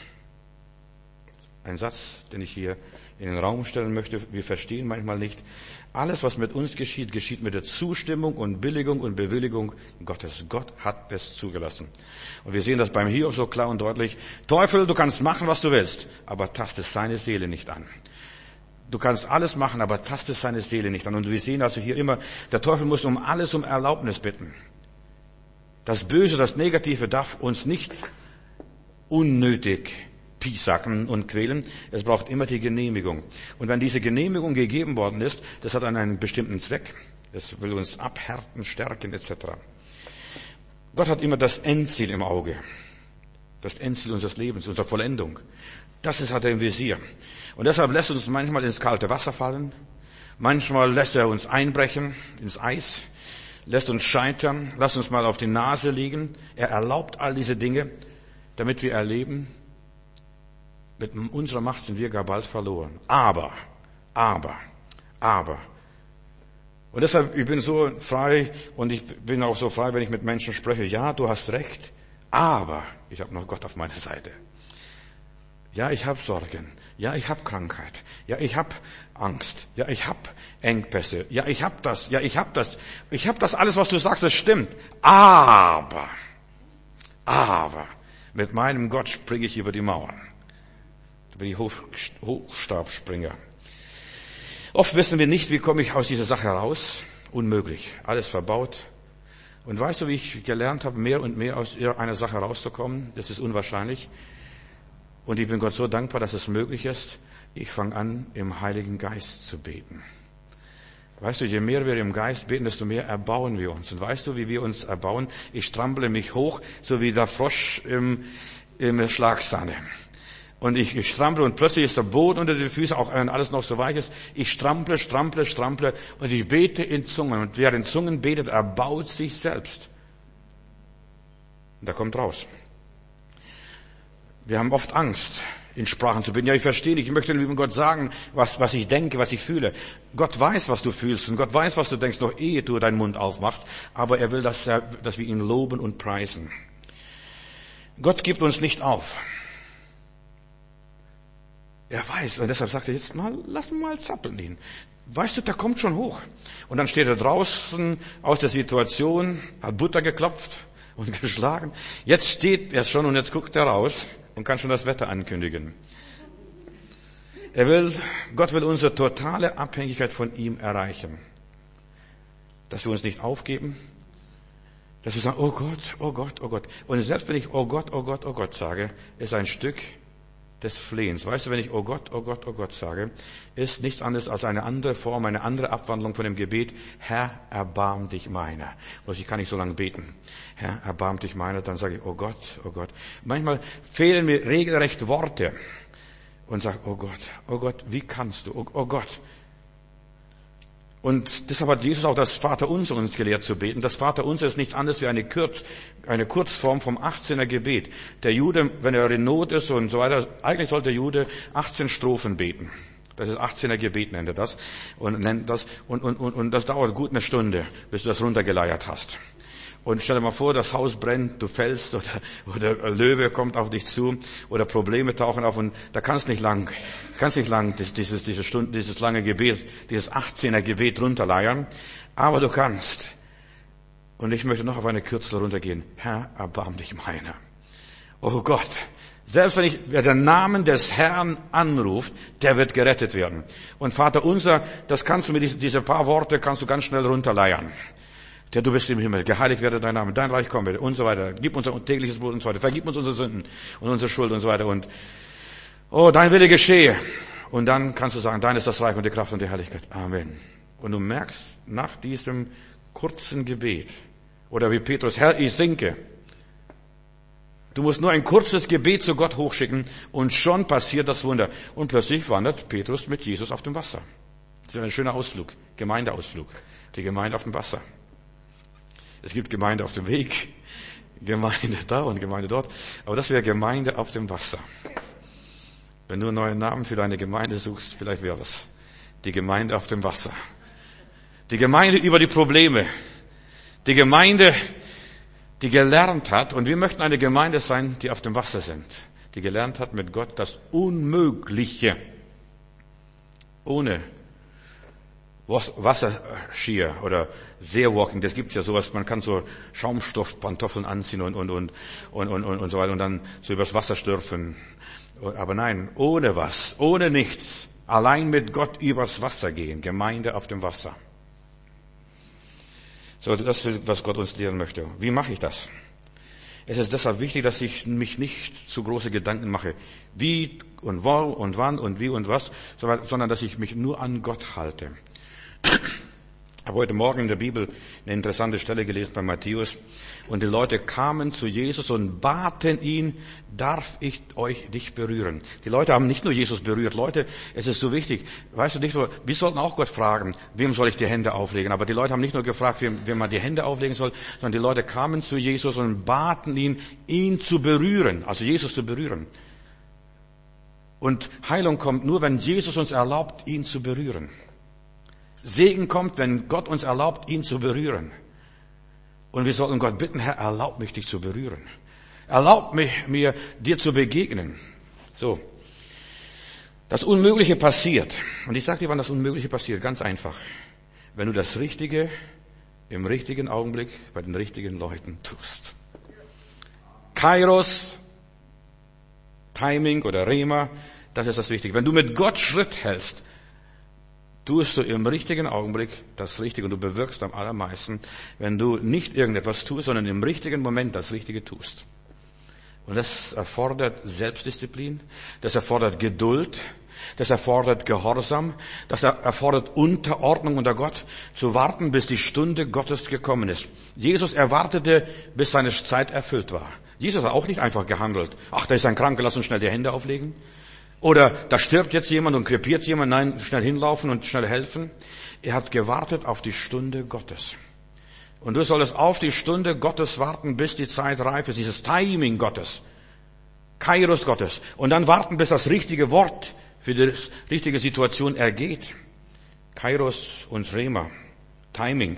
Speaker 1: Ein Satz, den ich hier in den Raum stellen möchte. Wir verstehen manchmal nicht. Alles, was mit uns geschieht, geschieht mit der Zustimmung und Billigung und Bewilligung Gottes. Gott hat es zugelassen. Und wir sehen das beim Hiob so klar und deutlich. Teufel, du kannst machen, was du willst, aber taste seine Seele nicht an. Du kannst alles machen, aber taste seine Seele nicht an. Und wir sehen also hier immer, der Teufel muss um alles um Erlaubnis bitten. Das Böse, das Negative darf uns nicht unnötig piesacken und quälen. Es braucht immer die Genehmigung. Und wenn diese Genehmigung gegeben worden ist, das hat einen bestimmten Zweck. Es will uns abhärten, stärken etc. Gott hat immer das Endziel im Auge. Das Endziel unseres Lebens, unserer Vollendung. Hat er im Visier. Und deshalb lässt er uns manchmal ins kalte Wasser fallen. Manchmal lässt er uns einbrechen ins Eis. Lässt uns scheitern. Lässt uns mal auf die Nase liegen. Er erlaubt all diese Dinge, damit wir erleben, mit unserer Macht sind wir gar bald verloren. Aber. Und deshalb, ich bin so frei und ich bin auch so frei, wenn ich mit Menschen spreche. Ja, du hast recht, aber ich habe noch Gott auf meiner Seite. Ja, ich habe Sorgen. Ja, ich habe Krankheit. Ja, ich habe Angst. Ja, ich habe Engpässe. Ja, ich habe das. Ja, ich habe das. Ich habe das alles, was du sagst, das stimmt. Aber mit meinem Gott springe ich über die Mauern. Da bin ich Hochstabspringer. Oft wissen wir nicht, wie komme ich aus dieser Sache heraus. Unmöglich. Alles verbaut. Und weißt du, wie ich gelernt habe, mehr und mehr aus einer Sache rauszukommen? Das ist unwahrscheinlich. Und ich bin Gott so dankbar, dass es möglich ist. Ich fange an, im Heiligen Geist zu beten. Weißt du, je mehr wir im Geist beten, desto mehr erbauen wir uns. Und weißt du, wie wir uns erbauen? Ich strample mich hoch, so wie der Frosch im Schlagsahne. Und ich strample und plötzlich ist der Boden unter den Füßen, auch wenn alles noch so weich ist. Ich strample und ich bete in Zungen. Und wer in Zungen betet, erbaut sich selbst. Und da kommt raus. Wir haben oft Angst, in Sprachen zu beten. Ja, ich verstehe nicht. Ich möchte dem lieben Gott sagen, was ich denke, was ich fühle. Gott weiß, was du fühlst und Gott weiß, was du denkst, noch ehe du deinen Mund aufmachst. Aber er will, dass wir ihn loben und preisen. Gott gibt uns nicht auf. Er weiß, und deshalb sagt er jetzt mal, lass mal zappeln ihn. Weißt du, der kommt schon hoch. Und dann steht er draußen aus der Situation, hat Butter geklopft und geschlagen. Jetzt steht er schon und jetzt guckt er raus und kann schon das Wetter ankündigen. Gott will unsere totale Abhängigkeit von ihm erreichen. Dass wir uns nicht aufgeben, dass wir sagen, oh Gott, oh Gott, oh Gott. Und selbst wenn ich oh Gott, oh Gott, oh Gott sage, ist ein Stück des Flehens. Weißt du, wenn ich oh Gott, oh Gott, oh Gott sage, ist nichts anderes als eine andere Form, eine andere Abwandlung von dem Gebet, Herr, erbarm dich meiner. Bloß ich kann nicht so lange beten. Herr, erbarm dich meiner, dann sage ich, oh Gott, oh Gott. Manchmal fehlen mir regelrecht Worte und sage, oh Gott, wie kannst du, oh Gott. Und deshalb hat Jesus auch das Vaterunser uns gelehrt zu beten. Das Vaterunser ist nichts anderes wie eine Kurzform vom 18er Gebet. Der Jude, wenn er in Not ist und so weiter, eigentlich sollte der Jude 18 Strophen beten. Das ist 18er Gebet, nennt er das. Und das dauert gut eine Stunde, bis du das runtergeleiert hast. Und stell dir mal vor, das Haus brennt, du fällst oder ein Löwe kommt auf dich zu oder Probleme tauchen auf und da kannst nicht lang dieses lange Gebet, dieses 18er Gebet runterleiern. Aber du kannst. Und ich möchte noch auf eine Kürzel runtergehen. Herr, erbarm dich meiner. Oh Gott. Selbst wer den Namen des Herrn anruft, der wird gerettet werden. Und Vater unser, das kannst du mit diese paar Worte kannst du ganz schnell runterleiern. Der du bist im Himmel, geheiligt werde dein Name, dein Reich komme und so weiter. Gib uns unser tägliches Brot und so weiter. Vergib uns unsere Sünden und unsere Schuld und so weiter. Und dein Wille geschehe. Und dann kannst du sagen, dein ist das Reich und die Kraft und die Herrlichkeit. Amen. Und du merkst nach diesem kurzen Gebet, oder wie Petrus, Herr, ich sinke. Du musst nur ein kurzes Gebet zu Gott hochschicken und schon passiert das Wunder. Und plötzlich wandert Petrus mit Jesus auf dem Wasser. Das ist ein schöner Ausflug, Gemeindeausflug. Die Gemeinde auf dem Wasser. Es gibt Gemeinde auf dem Weg, Gemeinde da und Gemeinde dort. Aber das wäre Gemeinde auf dem Wasser. Wenn du einen neuen Namen für deine Gemeinde suchst, vielleicht wäre das die Gemeinde auf dem Wasser. Die Gemeinde über die Probleme. Die Gemeinde, die gelernt hat, und wir möchten eine Gemeinde sein, die auf dem Wasser sind. Die gelernt hat mit Gott das Unmögliche ohne Wasserskier oder Seawalking, das gibt's ja sowas, man kann so Schaumstoffpantoffeln anziehen und so weiter und dann so übers Wasser stürfen. Aber nein, ohne nichts, allein mit Gott übers Wasser gehen, Gemeinde auf dem Wasser. So, das ist, was Gott uns lehren möchte. Wie mache ich das? Es ist deshalb wichtig, dass ich mich nicht zu große Gedanken mache, wie und wo und wann und wie und was, sondern dass ich mich nur an Gott halte. Ich habe heute Morgen in der Bibel eine interessante Stelle gelesen bei Matthäus. Und die Leute kamen zu Jesus und baten ihn, darf ich euch nicht berühren? Die Leute haben nicht nur Jesus berührt. Leute, es ist so wichtig. Weißt du nicht nur, wir sollten auch Gott fragen, wem soll ich die Hände auflegen? Aber die Leute haben nicht nur gefragt, wem man die Hände auflegen soll, sondern die Leute kamen zu Jesus und baten ihn zu berühren. Also Jesus zu berühren. Und Heilung kommt nur, wenn Jesus uns erlaubt, ihn zu berühren. Segen kommt, wenn Gott uns erlaubt, ihn zu berühren. Und wir sollten Gott bitten, Herr, erlaub mich, dich zu berühren. Erlaub mir, dir zu begegnen. So. Das Unmögliche passiert. Und ich sage dir, wann das Unmögliche passiert. Ganz einfach. Wenn du das Richtige im richtigen Augenblick bei den richtigen Leuten tust. Kairos, Timing oder Rema, das ist das Wichtige. Wenn du mit Gott Schritt hältst, tust du im richtigen Augenblick das Richtige und du bewirkst am allermeisten, wenn du nicht irgendetwas tust, sondern im richtigen Moment das Richtige tust. Und das erfordert Selbstdisziplin, das erfordert Geduld, das erfordert Gehorsam, das erfordert Unterordnung unter Gott, zu warten, bis die Stunde Gottes gekommen ist. Jesus erwartete, bis seine Zeit erfüllt war. Jesus hat auch nicht einfach gehandelt. Ach, da ist ein Kranker, lass uns schnell die Hände auflegen. Oder da stirbt jetzt jemand und krepiert jemand, nein, schnell hinlaufen und schnell helfen. Er hat gewartet auf die Stunde Gottes. Und du solltest auf die Stunde Gottes warten, bis die Zeit reif ist, dieses Timing Gottes, Kairos Gottes. Und dann warten, bis das richtige Wort für die richtige Situation ergeht. Kairos und Rema, Timing.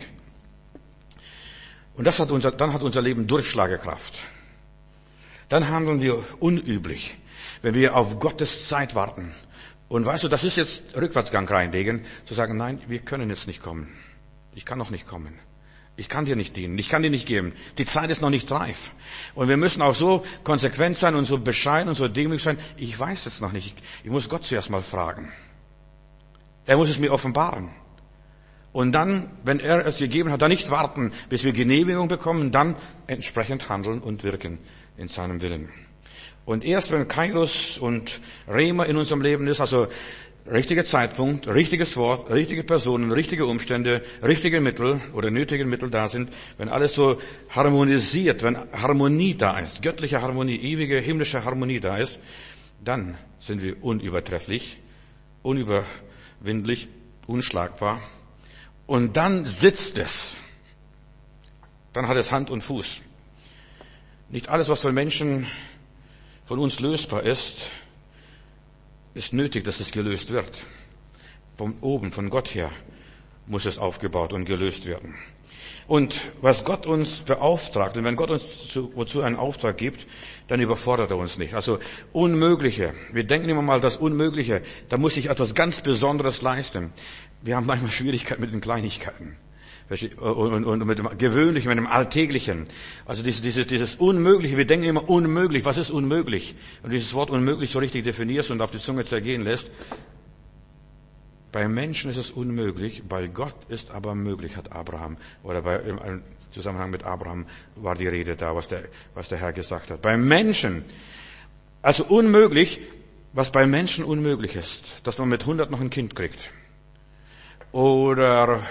Speaker 1: Und dann hat unser Leben Durchschlagekraft. Dann handeln wir unüblich, wenn wir auf Gottes Zeit warten. Und weißt du, das ist jetzt Rückwärtsgang reinlegen, zu sagen, nein, wir können jetzt nicht kommen. Ich kann noch nicht kommen. Ich kann dir nicht dienen. Ich kann dir nicht geben. Die Zeit ist noch nicht reif. Und wir müssen auch so konsequent sein und so bescheiden und so demütig sein. Ich weiß es noch nicht. Ich muss Gott zuerst mal fragen. Er muss es mir offenbaren. Und dann, wenn er es gegeben hat, dann nicht warten, bis wir Genehmigung bekommen, dann entsprechend handeln und wirken in seinem Willen. Und erst wenn Kairos und Rema in unserem Leben ist, also richtiger Zeitpunkt, richtiges Wort, richtige Personen, richtige Umstände, richtige Mittel oder nötige Mittel da sind, wenn alles so harmonisiert, wenn Harmonie da ist, göttliche Harmonie, ewige himmlische Harmonie da ist, dann sind wir unübertrefflich, unüberwindlich, unschlagbar. Und dann sitzt es. Dann hat es Hand und Fuß. Nicht alles, was von Menschen, von uns lösbar ist nötig, dass es gelöst wird. Von oben, von Gott her, muss es aufgebaut und gelöst werden. Und was Gott uns beauftragt, und wenn Gott uns wozu einen Auftrag gibt, dann überfordert er uns nicht. Also Unmögliche. Wir denken immer mal, das Unmögliche, da muss ich etwas ganz Besonderes leisten. Wir haben manchmal Schwierigkeiten mit den Kleinigkeiten. Und mit dem Gewöhnlichen, mit dem Alltäglichen. Also dieses Unmögliche, wir denken immer unmöglich. Was ist unmöglich? Und dieses Wort unmöglich so richtig definierst und auf die Zunge zergehen lässt. Bei Menschen ist es unmöglich, bei Gott ist aber möglich, hat Abraham, oder im Zusammenhang mit Abraham war die Rede da, was der Herr gesagt hat. Bei Menschen, also unmöglich, was bei Menschen unmöglich ist, dass man mit 100 noch ein Kind kriegt. Oder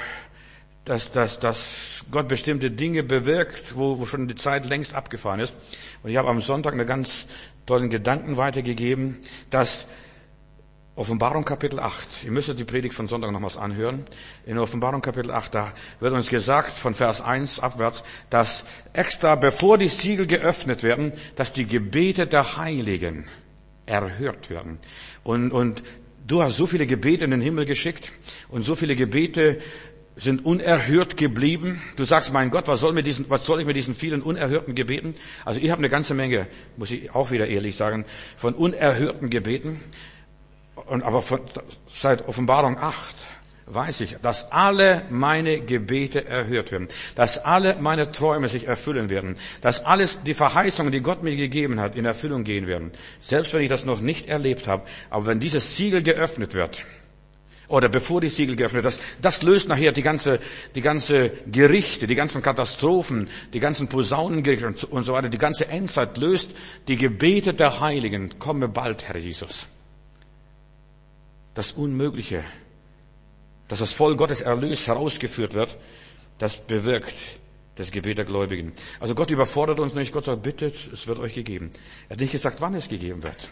Speaker 1: dass Gott bestimmte Dinge bewirkt, wo schon die Zeit längst abgefahren ist. Und ich habe am Sonntag einen ganz tollen Gedanken weitergegeben, dass Offenbarung Kapitel 8, ihr müsstet die Predigt von Sonntag nochmals anhören, in Offenbarung Kapitel 8, da wird uns gesagt, von Vers 1 abwärts, dass extra, bevor die Siegel geöffnet werden, dass die Gebete der Heiligen erhört werden. Und du hast so viele Gebete in den Himmel geschickt und so viele Gebete sind unerhört geblieben. Du sagst, mein Gott, was soll ich mit diesen vielen unerhörten Gebeten? Also ich habe eine ganze Menge, muss ich auch wieder ehrlich sagen, von unerhörten Gebeten. Aber seit Offenbarung 8 weiß ich, dass alle meine Gebete erhört werden, dass alle meine Träume sich erfüllen werden, dass alles die Verheißungen, die Gott mir gegeben hat, in Erfüllung gehen werden. Selbst wenn ich das noch nicht erlebt habe, aber wenn dieses Siegel geöffnet wird, oder bevor die Siegel geöffnet werden, das löst nachher die ganze Gerichte, die ganzen Katastrophen, die ganzen Posaunengerichte und so weiter, die ganze Endzeit löst die Gebete der Heiligen. Komme bald, Herr Jesus. Das Unmögliche, dass das Volk Gottes erlöst, herausgeführt wird, das bewirkt das Gebet der Gläubigen. Also Gott überfordert uns nicht. Gott sagt, bittet, es wird euch gegeben. Er hat nicht gesagt, wann es gegeben wird.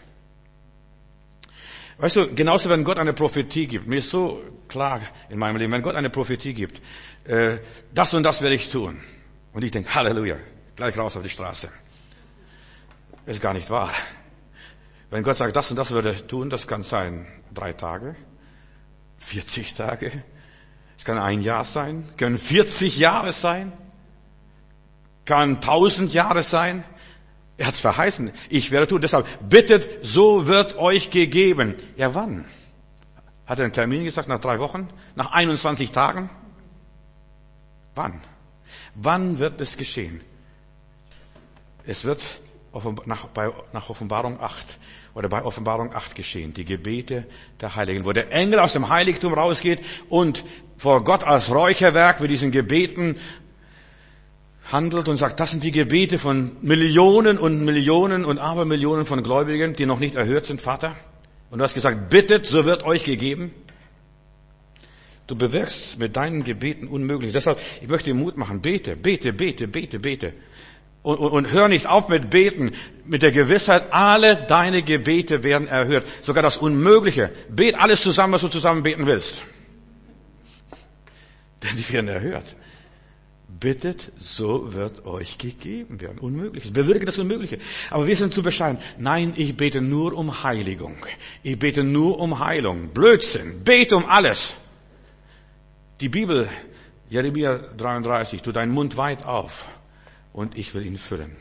Speaker 1: Weißt du, genauso wenn Gott eine Prophetie gibt, mir ist so klar in meinem Leben, wenn Gott eine Prophetie gibt, das und das werde ich tun. Und ich denke, Halleluja, gleich raus auf die Straße. Ist gar nicht wahr. Wenn Gott sagt, das und das würde er tun, das kann sein 3 Tage, 40 Tage, es kann 1 Jahr sein, können 40 Jahre sein, kann 1000 Jahre sein. Er hat's verheißen, ich werde tun. Deshalb bittet, so wird euch gegeben. Ja, wann? Hat er einen Termin gesagt? Nach 3 Wochen? Nach 21 Tagen? Wann? Wann wird es geschehen? Es wird nach Offenbarung 8 oder bei Offenbarung 8 geschehen. Die Gebete der Heiligen, wo der Engel aus dem Heiligtum rausgeht und vor Gott als Räucherwerk mit diesen Gebeten handelt und sagt, das sind die Gebete von Millionen und Millionen und Abermillionen von Gläubigen, die noch nicht erhört sind, Vater. Und du hast gesagt, bittet, so wird euch gegeben. Du bewirkst mit deinen Gebeten Unmögliches. Deshalb, ich möchte dir Mut machen, bete, bete, bete, bete, bete. Und hör nicht auf mit Beten, mit der Gewissheit, alle deine Gebete werden erhört. Sogar das Unmögliche. Bet alles zusammen, was du zusammen beten willst. Denn die werden erhört. Bittet, so wird euch gegeben werden. Unmögliches. Bewirke das Unmögliche. Aber wir sind zu bescheiden. Nein, ich bete nur um Heiligung. Ich bete nur um Heilung. Blödsinn. Bete um alles. Die Bibel, Jeremia 33, tu deinen Mund weit auf und ich will ihn füllen.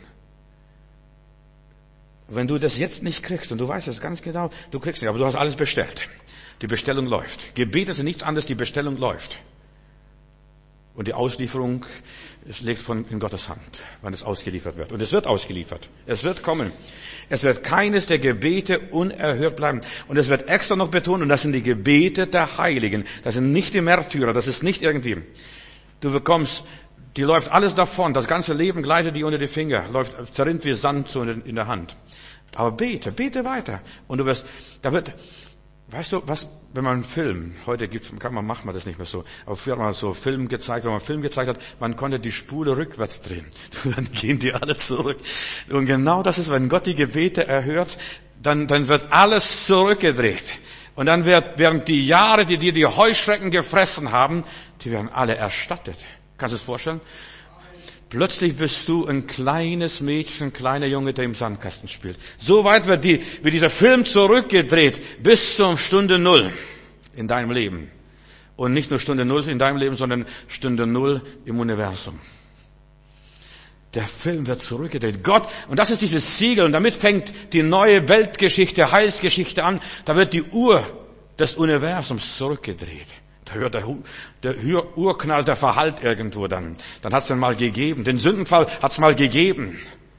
Speaker 1: Wenn du das jetzt nicht kriegst, und du weißt es ganz genau, du kriegst nicht, aber du hast alles bestellt. Die Bestellung läuft. Gebet ist nichts anderes, die Bestellung läuft. Und die Auslieferung, es liegt in Gottes Hand, wann es ausgeliefert wird. Und es wird ausgeliefert. Es wird kommen. Es wird keines der Gebete unerhört bleiben. Und es wird extra noch betont, und das sind die Gebete der Heiligen. Das sind nicht die Märtyrer, das ist nicht irgendwie. Du bekommst, die läuft alles davon, das ganze Leben gleitet dir unter die Finger, zerrinnt wie Sand so in der Hand. Aber bete weiter. Und weißt du, wenn man einen Film, macht man das nicht mehr so, aber früher hat man so Film gezeigt, wenn man einen Film gezeigt hat, man konnte die Spule rückwärts drehen. Dann gehen die alle zurück. Und genau das ist, wenn Gott die Gebete erhört, dann wird alles zurückgedreht. Und dann werden die Jahre, die dir die Heuschrecken gefressen haben, die werden alle erstattet. Kannst du es vorstellen? Plötzlich bist du ein kleines Mädchen, ein kleiner Junge, der im Sandkasten spielt. So weit wird dieser Film zurückgedreht bis zur Stunde Null in deinem Leben. Und nicht nur Stunde Null in deinem Leben, sondern Stunde Null im Universum. Der Film wird zurückgedreht. Gott, und das ist dieses Siegel, und damit fängt die neue Weltgeschichte, Heilsgeschichte an. Da wird die Uhr des Universums zurückgedreht. Da hört der Urknall, der verhallt irgendwo dann. Dann hat es dann mal gegeben. Den Sündenfall hat es mal gegeben.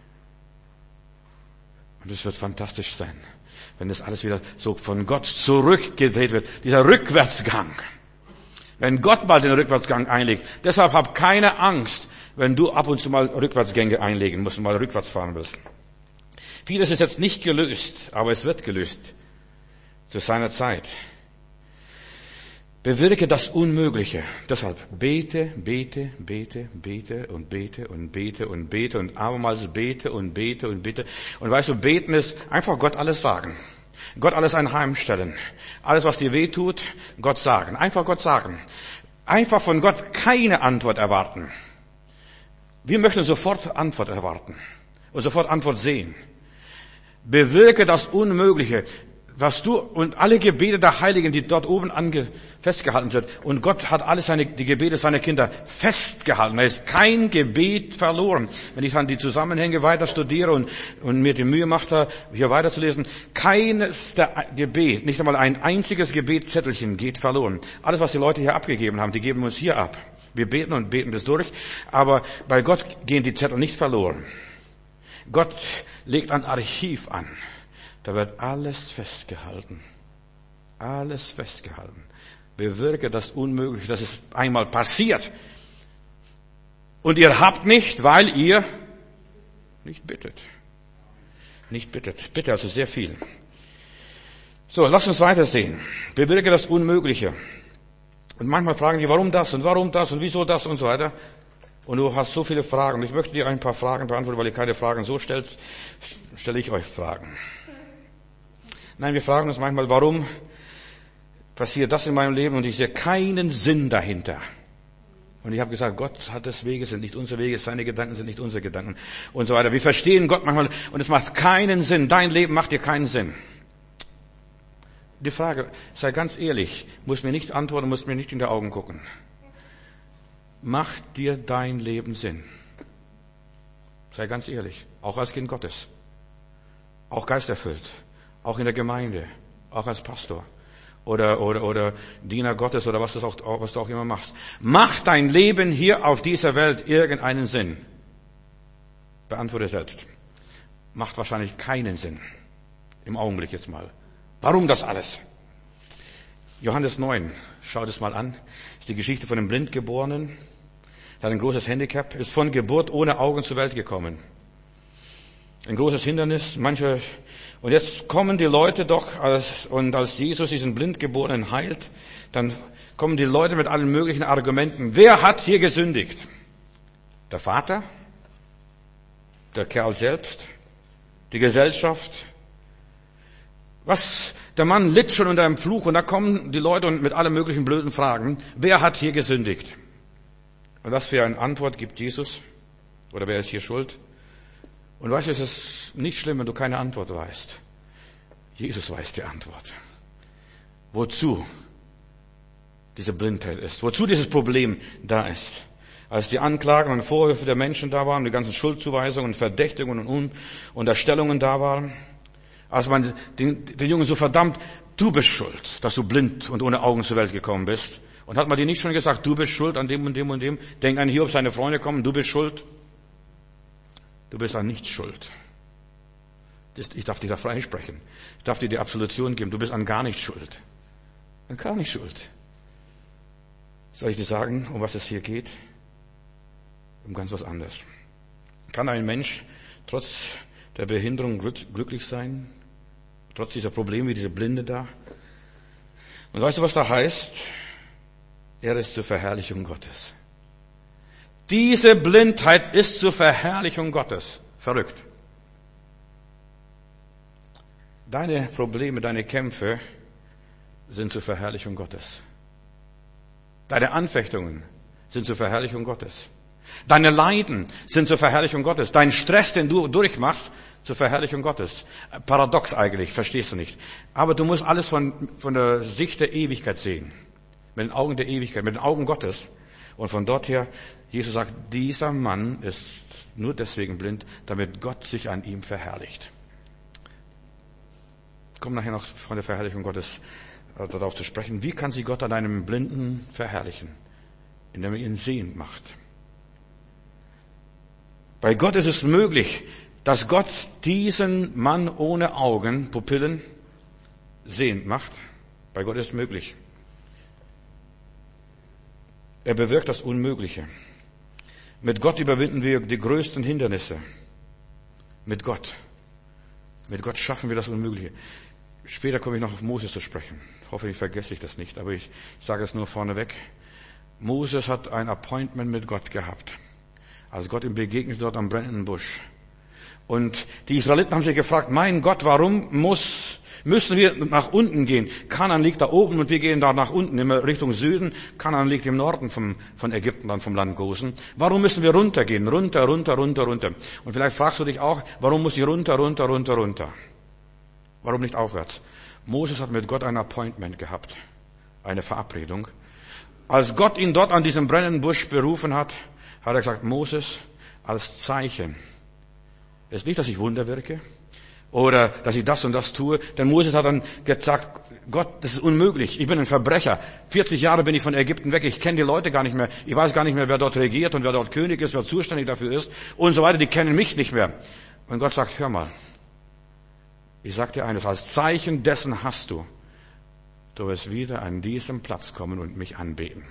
Speaker 1: Und es wird fantastisch sein, wenn das alles wieder so von Gott zurückgedreht wird. Dieser Rückwärtsgang. Wenn Gott mal den Rückwärtsgang einlegt. Deshalb hab keine Angst, wenn du ab und zu mal Rückwärtsgänge einlegen musst und mal rückwärts fahren willst. Vieles ist jetzt nicht gelöst, aber es wird gelöst. Zu seiner Zeit. Bewirke das Unmögliche. Deshalb bete und abermals bete. Und weißt du, beten ist einfach Gott alles sagen. Gott alles einheimstellen. Alles, was dir weh tut, Gott sagen. Einfach Gott sagen. Einfach von Gott keine Antwort erwarten. Wir möchten sofort Antwort erwarten und sofort Antwort sehen. Bewirke das Unmögliche. Was du und alle Gebete der Heiligen, die dort oben festgehalten sind. Und Gott hat die Gebete seiner Kinder festgehalten. Da ist kein Gebet verloren. Wenn ich dann die Zusammenhänge weiter studiere und mir die Mühe mache, hier weiterzulesen, keines der Gebet, nicht einmal ein einziges Gebetszettelchen geht verloren. Alles, was die Leute hier abgegeben haben, die geben uns hier ab. Wir beten und beten das durch. Aber bei Gott gehen die Zettel nicht verloren. Gott legt ein Archiv an. Da wird alles festgehalten. Alles festgehalten. Bewirke das Unmögliche, dass es einmal passiert. Und ihr habt nicht, weil ihr nicht bittet. Nicht bittet. Bitte also sehr viel. So, lasst uns weitersehen. Bewirke das Unmögliche. Und manchmal fragen die, warum das und wieso das und so weiter. Und du hast so viele Fragen. Ich möchte dir ein paar Fragen beantworten, weil ihr keine Fragen so stellt, stelle ich euch Fragen. Nein, wir fragen uns manchmal, warum passiert das in meinem Leben und ich sehe keinen Sinn dahinter. Und ich habe gesagt, Gott hat das Wege, sind nicht unsere Wege, seine Gedanken sind nicht unsere Gedanken und so weiter. Wir verstehen Gott manchmal und es macht keinen Sinn. Dein Leben macht dir keinen Sinn. Die Frage, sei ganz ehrlich, musst mir nicht antworten, musst mir nicht in die Augen gucken. Macht dir dein Leben Sinn? Sei ganz ehrlich, auch als Kind Gottes, auch geisterfüllt. Auch in der Gemeinde, auch als Pastor oder Diener Gottes oder was du auch immer machst. Macht dein Leben hier auf dieser Welt irgendeinen Sinn? Beantworte selbst. Macht wahrscheinlich keinen Sinn. Im Augenblick jetzt mal. Warum das alles? Johannes 9, schau das mal an. Ist die Geschichte von einem Blindgeborenen. Er hat ein großes Handicap, ist von Geburt ohne Augen zur Welt gekommen. Ein großes Hindernis, und jetzt kommen die Leute doch, als Jesus diesen Blindgeborenen heilt, dann kommen die Leute mit allen möglichen Argumenten. Wer hat hier gesündigt? Der Vater? Der Kerl selbst? Die Gesellschaft? Der Mann litt schon unter einem Fluch und da kommen die Leute und mit allen möglichen blöden Fragen. Wer hat hier gesündigt? Und was für eine Antwort gibt Jesus? Oder wer ist hier schuld? Und weißt du, es ist nicht schlimm, wenn du keine Antwort weißt. Jesus weiß die Antwort. Wozu diese Blindheit ist, wozu dieses Problem da ist. Als die Anklagen und Vorwürfe der Menschen da waren, die ganzen Schuldzuweisungen, Verdächtigungen und Unterstellungen da waren, als man den Jungen so verdammt, du bist schuld, dass du blind und ohne Augen zur Welt gekommen bist. Und hat man dir nicht schon gesagt, du bist schuld an dem und dem und dem? Denk an Hiob, seine Freunde kommen, du bist schuld. Du bist an nichts schuld. Ich darf dich da freisprechen. Ich darf dir die Absolution geben. Du bist an gar nichts schuld. An gar nichts schuld. Soll ich dir sagen, um was es hier geht? Um ganz was anderes. Kann ein Mensch trotz der Behinderung glücklich sein, trotz dieser Probleme wie diese Blinde da. Und weißt du, was da heißt? Er ist zur Verherrlichung Gottes. Diese Blindheit ist zur Verherrlichung Gottes. Verrückt. Deine Probleme, deine Kämpfe sind zur Verherrlichung Gottes. Deine Anfechtungen sind zur Verherrlichung Gottes. Deine Leiden sind zur Verherrlichung Gottes. Dein Stress, den du durchmachst, zur Verherrlichung Gottes. Paradox eigentlich, verstehst du nicht. Aber du musst alles von der Sicht der Ewigkeit sehen. Mit den Augen der Ewigkeit, mit den Augen Gottes. Und von dort her, Jesus sagt, dieser Mann ist nur deswegen blind, damit Gott sich an ihm verherrlicht. Ich komme nachher noch von der Verherrlichung Gottes darauf zu sprechen. Wie kann sich Gott an einem Blinden verherrlichen? Indem er ihn sehend macht. Bei Gott ist es möglich, dass Gott diesen Mann ohne Augen, Pupillen, sehend macht. Bei Gott ist es möglich. Er bewirkt das Unmögliche. Mit Gott überwinden wir die größten Hindernisse. Mit Gott. Mit Gott schaffen wir das Unmögliche. Später komme ich noch auf Moses zu sprechen. Hoffentlich vergesse ich das nicht, aber ich sage es nur vorneweg. Moses hat ein Appointment mit Gott gehabt. Als Gott ihm begegnet dort am brennenden Busch. Und die Israeliten haben sich gefragt, mein Gott, warum müssen wir nach unten gehen? Kanaan liegt da oben und wir gehen da nach unten, immer Richtung Süden. Kanaan liegt im Norden von Ägypten, dann vom Land Gosen. Warum müssen wir runtergehen? Runter. Und vielleicht fragst du dich auch, warum muss ich runter? Warum nicht aufwärts? Moses hat mit Gott ein Appointment gehabt. Eine Verabredung. Als Gott ihn dort an diesem brennenden Busch berufen hat, hat er gesagt, Moses, als Zeichen. Es ist nicht, dass ich Wunder wirke oder dass ich das und das tue. Denn Moses hat dann gesagt, Gott, das ist unmöglich. Ich bin ein Verbrecher. 40 Jahre bin ich von Ägypten weg. Ich kenne die Leute gar nicht mehr. Ich weiß gar nicht mehr, wer dort regiert und wer dort König ist, wer zuständig dafür ist und so weiter. Die kennen mich nicht mehr. Und Gott sagt, hör mal, ich sag dir eines, als Zeichen dessen hast du wirst wieder an diesem Platz kommen und mich anbeten.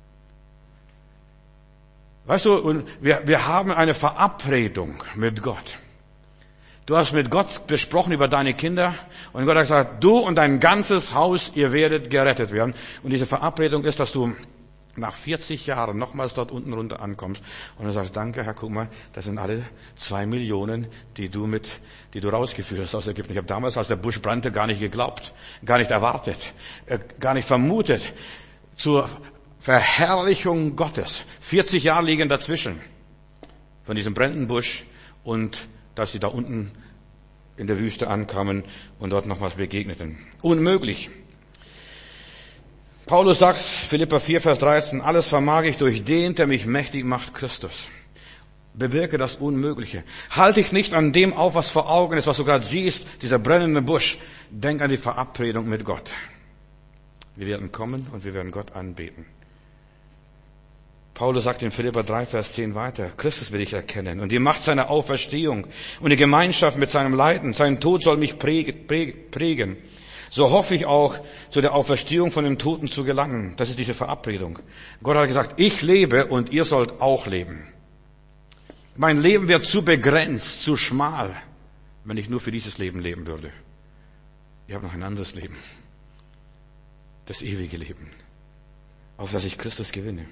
Speaker 1: Weißt du, wir haben eine Verabredung mit Gott. Du hast mit Gott besprochen über deine Kinder und Gott hat gesagt, du und dein ganzes Haus, ihr werdet gerettet werden. Und diese Verabredung ist, dass du nach 40 Jahren nochmals dort unten runter ankommst und du sagst, danke Herr, guck mal, das sind alle 2 Millionen, die du rausgeführt hast aus Ägypten. Ich habe damals, als der Busch brannte, gar nicht geglaubt, gar nicht erwartet, gar nicht vermutet. Zur Verherrlichung Gottes. 40 Jahre liegen dazwischen. Von diesem brennenden Busch und dass sie da unten in der Wüste ankamen und dort nochmals begegneten. Unmöglich. Paulus sagt, Philipper 4, Vers 13, alles vermag ich durch den, der mich mächtig macht, Christus. Bewirke das Unmögliche. Halte dich nicht an dem auf, was vor Augen ist, was du gerade siehst, dieser brennende Busch. Denk an die Verabredung mit Gott. Wir werden kommen und wir werden Gott anbeten. Paulus sagt in Philipper 3, Vers 10 weiter, Christus will ich erkennen und die Macht seiner Auferstehung und die Gemeinschaft mit seinem Leiden. Sein Tod soll mich prägen. So hoffe ich auch, zu der Auferstehung von den Toten zu gelangen. Das ist diese Verabredung. Gott hat gesagt, ich lebe und ihr sollt auch leben. Mein Leben wird zu begrenzt, zu schmal, wenn ich nur für dieses Leben leben würde. Ich habe noch ein anderes Leben. Das ewige Leben. Auf das ich Christus gewinne.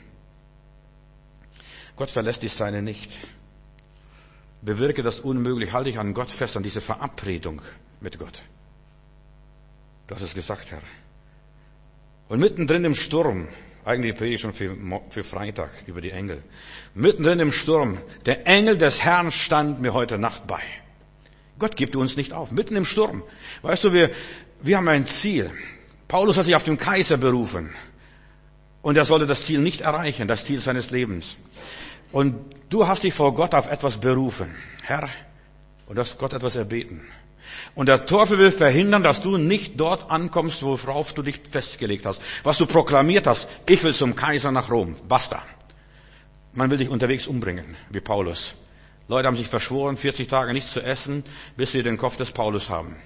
Speaker 1: Gott verlässt die Seine nicht. Bewirke das Unmögliche. Halte dich an Gott fest, an diese Verabredung mit Gott. Du hast es gesagt, Herr. Und mittendrin im Sturm, eigentlich predige ich schon für Freitag über die Engel. Mittendrin im Sturm, der Engel des Herrn stand mir heute Nacht bei. Gott gibt uns nicht auf, mitten im Sturm. Weißt du, wir haben ein Ziel. Paulus hat sich auf den Kaiser berufen. Und er sollte das Ziel nicht erreichen, das Ziel seines Lebens. Und du hast dich vor Gott auf etwas berufen, Herr, und hast Gott etwas erbeten. Und der Teufel will verhindern, dass du nicht dort ankommst, worauf du dich festgelegt hast, was du proklamiert hast. Ich will zum Kaiser nach Rom. Basta. Man will dich unterwegs umbringen, wie Paulus. Leute haben sich verschworen, 40 Tage nichts zu essen, bis sie den Kopf des Paulus haben.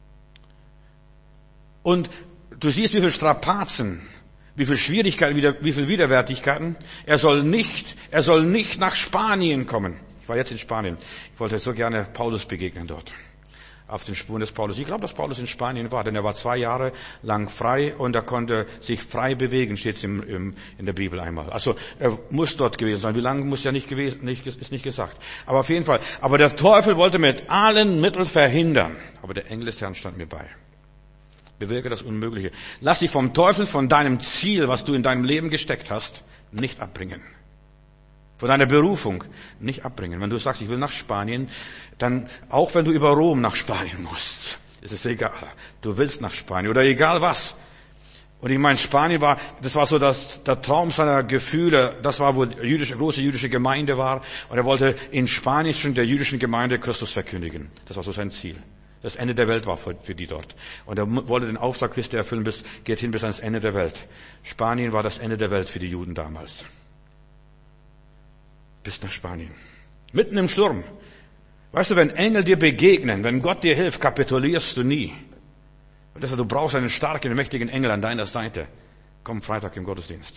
Speaker 1: Und du siehst, wie viel Strapazen, wie viel Schwierigkeiten, wie viel Widerwärtigkeiten. Er soll nicht nach Spanien kommen. Ich war jetzt in Spanien. Ich wollte so gerne Paulus begegnen dort. Auf den Spuren des Paulus. Ich glaube, dass Paulus in Spanien war, denn er war 2 Jahre lang frei und er konnte sich frei bewegen, steht es in der Bibel einmal. Also er muss dort gewesen sein. Wie lange muss ja nicht gewesen, ist nicht gesagt. Aber auf jeden Fall. Aber der Teufel wollte mit allen Mitteln verhindern. Aber der Engel des Herrn stand mir bei. Bewirke das Unmögliche. Lass dich vom Teufel, von deinem Ziel, was du in deinem Leben gesteckt hast, nicht abbringen. Von deiner Berufung nicht abbringen. Wenn du sagst, ich will nach Spanien, dann, auch wenn du über Rom nach Spanien musst, ist es egal. Du willst nach Spanien oder egal was. Und ich meine, Spanien das war so der Traum seiner Gefühle. Das war, wo die große jüdische Gemeinde war. Und er wollte in Spanien schon der jüdischen Gemeinde Christus verkündigen. Das war so sein Ziel. Das Ende der Welt war für die dort. Und er wollte den Auftrag Christi erfüllen, geht hin bis ans Ende der Welt. Spanien war das Ende der Welt für die Juden damals. Bis nach Spanien. Mitten im Sturm. Weißt du, wenn Engel dir begegnen, wenn Gott dir hilft, kapitulierst du nie. Und deshalb, du brauchst einen starken, mächtigen Engel an deiner Seite. Komm Freitag im Gottesdienst.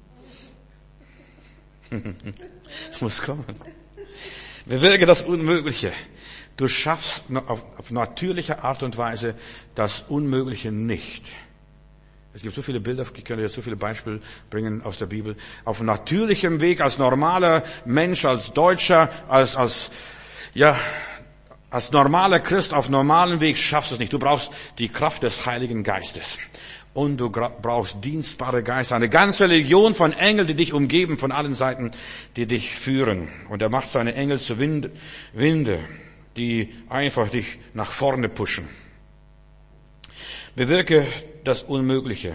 Speaker 1: Das muss kommen. Bewirke das Unmögliche. Du schaffst auf natürliche Art und Weise das Unmögliche nicht. Es gibt so viele Bilder, ich könnte jetzt so viele Beispiele bringen aus der Bibel. Auf natürlichem Weg, als normaler Mensch, als Deutscher, als normaler Christ, auf normalem Weg schaffst du es nicht. Du brauchst die Kraft des Heiligen Geistes. Und du brauchst dienstbare Geister. Eine ganze Legion von Engeln, die dich umgeben von allen Seiten, die dich führen. Und er macht seine Engel zu Winde, die einfach dich nach vorne pushen. Bewirke das Unmögliche.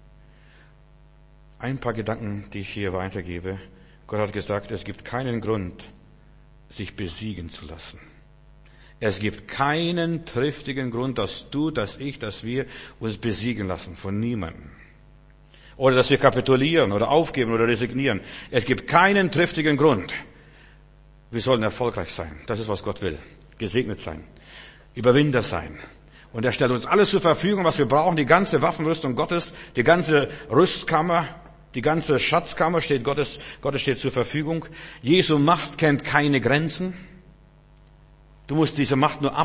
Speaker 1: Ein paar Gedanken, die ich hier weitergebe. Gott hat gesagt, es gibt keinen Grund, sich besiegen zu lassen. Es gibt keinen triftigen Grund, dass du, dass ich, dass wir uns besiegen lassen von niemandem. Oder dass wir kapitulieren oder aufgeben oder resignieren. Es gibt keinen triftigen Grund. Wir sollen erfolgreich sein. Das ist, was Gott will. Gesegnet sein. Überwinder sein. Und er stellt uns alles zur Verfügung, was wir brauchen. Die ganze Waffenrüstung Gottes, die ganze Rüstkammer, die ganze Schatzkammer Gottes steht zur Verfügung. Jesu Macht kennt keine Grenzen. Du musst diese Macht nur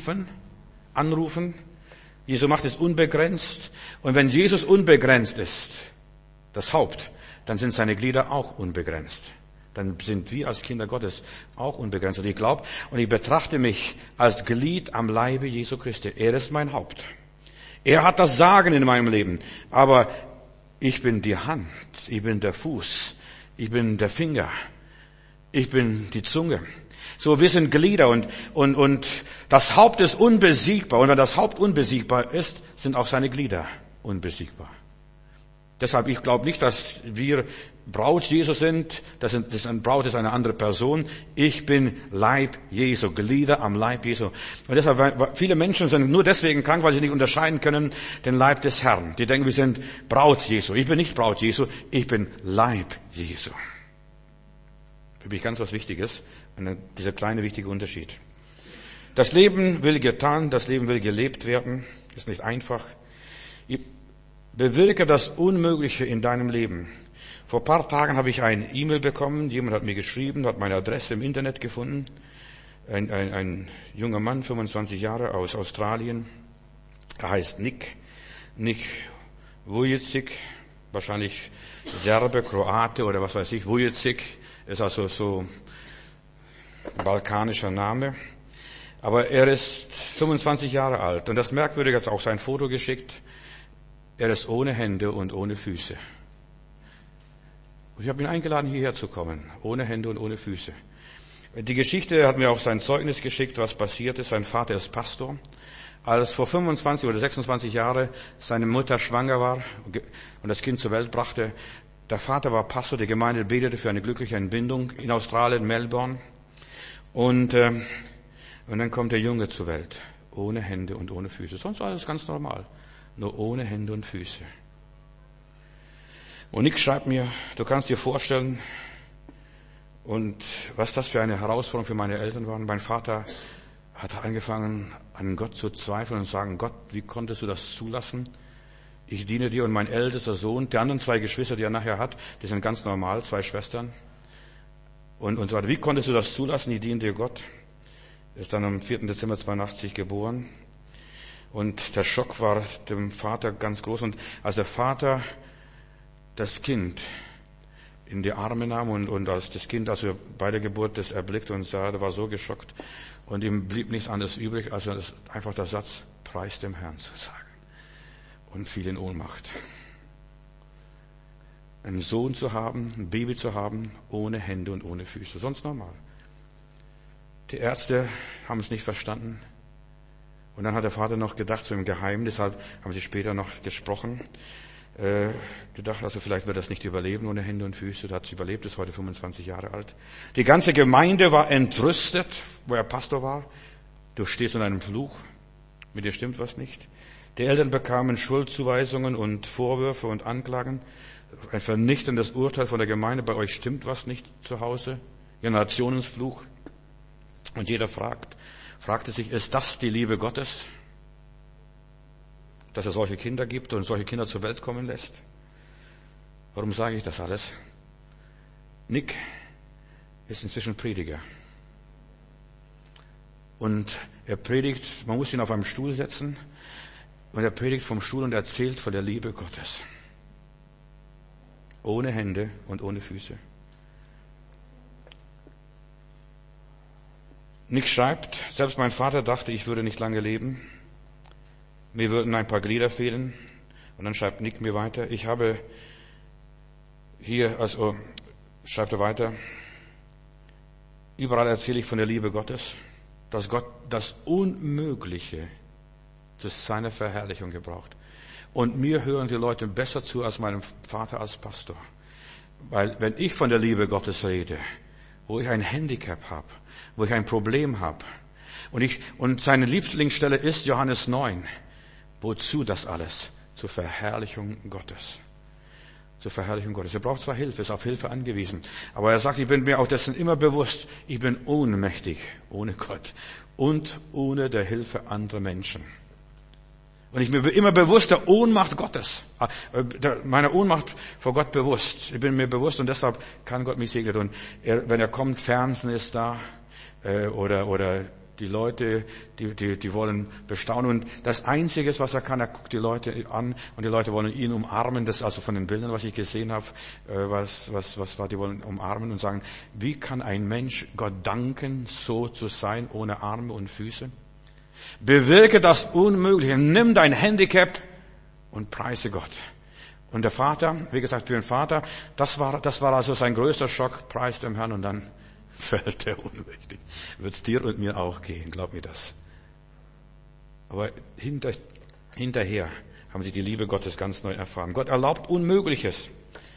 Speaker 1: anrufen. Jesu Macht ist unbegrenzt. Und wenn Jesus unbegrenzt ist, das Haupt, dann sind seine Glieder auch unbegrenzt. Dann sind wir als Kinder Gottes auch unbegrenzt. Und ich glaube und ich betrachte mich als Glied am Leibe Jesu Christi. Er ist mein Haupt. Er hat das Sagen in meinem Leben. Aber ich bin die Hand, ich bin der Fuß, ich bin der Finger, ich bin die Zunge. So, wir sind Glieder und das Haupt ist unbesiegbar. Und wenn das Haupt unbesiegbar ist, sind auch seine Glieder unbesiegbar. Deshalb, ich glaube nicht, dass wir Braut Jesu sind. Ein Braut ist eine andere Person. Ich bin Leib Jesu, Glieder am Leib Jesu. Und deshalb, viele Menschen sind nur deswegen krank, weil sie nicht unterscheiden können, den Leib des Herrn. Die denken, wir sind Braut Jesu. Ich bin nicht Braut Jesu, ich bin Leib Jesu. Für mich ganz was Wichtiges, dieser kleine wichtige Unterschied. Das Leben will getan, das Leben will gelebt werden. Ist nicht einfach. Bewirke das Unmögliche in deinem Leben. Vor ein paar Tagen habe ich ein E-Mail bekommen. Jemand hat mir geschrieben, hat meine Adresse im Internet gefunden. Ein junger Mann, 25 Jahre, aus Australien. Er heißt Nick Vujicic, wahrscheinlich Serbe, Kroate oder was weiß ich. Vujicic ist also so ein balkanischer Name. Aber er ist 25 Jahre alt. Und das Merkwürdige, hat auch sein Foto geschickt. Er ist ohne Hände und ohne Füße. Und ich habe ihn eingeladen, hierher zu kommen. Ohne Hände und ohne Füße. Die Geschichte hat mir auch sein Zeugnis geschickt, was passiert ist. Sein Vater ist Pastor. Als vor 25 oder 26 Jahren seine Mutter schwanger war und das Kind zur Welt brachte, der Vater war Pastor, die Gemeinde betete für eine glückliche Entbindung in Australien, Melbourne. Und dann kommt der Junge zur Welt. Ohne Hände und ohne Füße. Sonst alles ganz normal. Nur ohne Hände und Füße. Und Nick schreibt mir, du kannst dir vorstellen, und was das für eine Herausforderung für meine Eltern war. Mein Vater hat angefangen, an Gott zu zweifeln und sagen, Gott, wie konntest du das zulassen? Ich diene dir und mein ältester Sohn, die anderen 2 Geschwister, die er nachher hat, die sind ganz normal, 2 Schwestern. und so weiter. Wie konntest du das zulassen? Die diente Gott. Ist dann am 4. Dezember 82 geboren. Und der Schock war dem Vater ganz groß. Und als der Vater das Kind in die Arme nahm und als das Kind, also bei der Geburt das erblickte und sah, der war so geschockt. Und ihm blieb nichts anderes übrig, als einfach der Satz, preis dem Herrn zu sagen. Und fiel in Ohnmacht. Einen Sohn zu haben, ein Baby zu haben, ohne Hände und ohne Füße. Sonst normal. Die Ärzte haben es nicht verstanden. Und dann hat der Vater noch gedacht, so im Geheimen, deshalb haben sie später noch gesprochen, gedacht, also vielleicht wird das nicht überleben ohne Hände und Füße. Da hat es überlebt, ist heute 25 Jahre alt. Die ganze Gemeinde war entrüstet, wo er Pastor war. Du stehst unter einem Fluch, mit dir stimmt was nicht. Die Eltern bekamen Schuldzuweisungen und Vorwürfe und Anklagen. Ein vernichtendes Urteil von der Gemeinde, bei euch stimmt was nicht zu Hause. Generationsfluch. Und jeder fragte sich, ist das die Liebe Gottes? Dass er solche Kinder gibt und solche Kinder zur Welt kommen lässt? Warum sage ich das alles? Nick ist inzwischen Prediger. Und er predigt, man muss ihn auf einem Stuhl setzen, und er predigt vom Stuhl und erzählt von der Liebe Gottes. Ohne Hände und ohne Füße. Nick schreibt, selbst mein Vater dachte, ich würde nicht lange leben. Mir würden ein paar Glieder fehlen. Und dann schreibt Nick mir weiter, ich habe hier, also schreibt er weiter, überall erzähle ich von der Liebe Gottes, dass Gott das Unmögliche zu seiner Verherrlichung gebraucht. Und mir hören die Leute besser zu als meinem Vater als Pastor. Weil wenn ich von der Liebe Gottes rede, wo ich ein Handicap habe, wo ich ein Problem habe, und seine Lieblingsstelle ist Johannes 9. Wozu das alles? Zur Verherrlichung Gottes. Zur Verherrlichung Gottes. Er braucht zwar Hilfe, ist auf Hilfe angewiesen. Aber er sagt, ich bin mir auch dessen immer bewusst, ich bin ohnmächtig ohne Gott und ohne der Hilfe anderer Menschen. Und ich bin mir immer bewusst der Ohnmacht Gottes, meiner Ohnmacht vor Gott bewusst. Ich bin mir bewusst und deshalb kann Gott mich segnen. Und wenn er kommt, Fernsehen ist da, oder die Leute, die wollen bestaunen. Und das Einzige, was er kann, er guckt die Leute an und die Leute wollen ihn umarmen. Das ist also von den Bildern, was ich gesehen habe, was war, die wollen umarmen und sagen, wie kann ein Mensch Gott danken, so zu sein, ohne Arme und Füße? Bewirke das Unmögliche. Nimm dein Handicap und preise Gott. Und der Vater, wie gesagt, für den Vater, das war also sein größter Schock, preist dem Herrn und dann fällt er ohnmächtig. Wird's dir und mir auch gehen, glaub mir das. Aber hinterher haben sie die Liebe Gottes ganz neu erfahren. Gott erlaubt Unmögliches.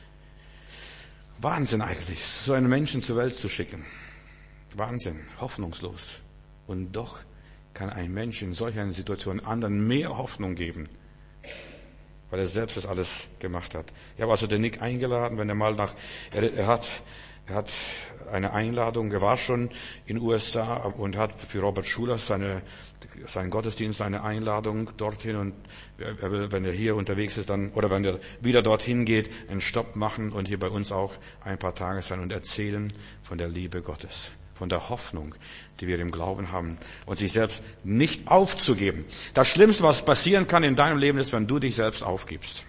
Speaker 1: Wahnsinn eigentlich, so einen Menschen zur Welt zu schicken. Wahnsinn, hoffnungslos. Und doch kann ein Mensch in solch einer Situation anderen mehr Hoffnung geben, weil er selbst das alles gemacht hat. Ich habe also den Nick eingeladen, wenn er mal er hat eine Einladung, er war schon in den USA und hat für Robert Schuller seinen Gottesdienst eine Einladung dorthin, und er will, wenn er hier unterwegs ist, dann, oder wenn er wieder dorthin geht, einen Stopp machen und hier bei uns auch ein paar Tage sein und erzählen von der Liebe Gottes, von der Hoffnung, die wir im Glauben haben, und sich selbst nicht aufzugeben. Das Schlimmste, was passieren kann in deinem Leben, ist, wenn du dich selbst aufgibst.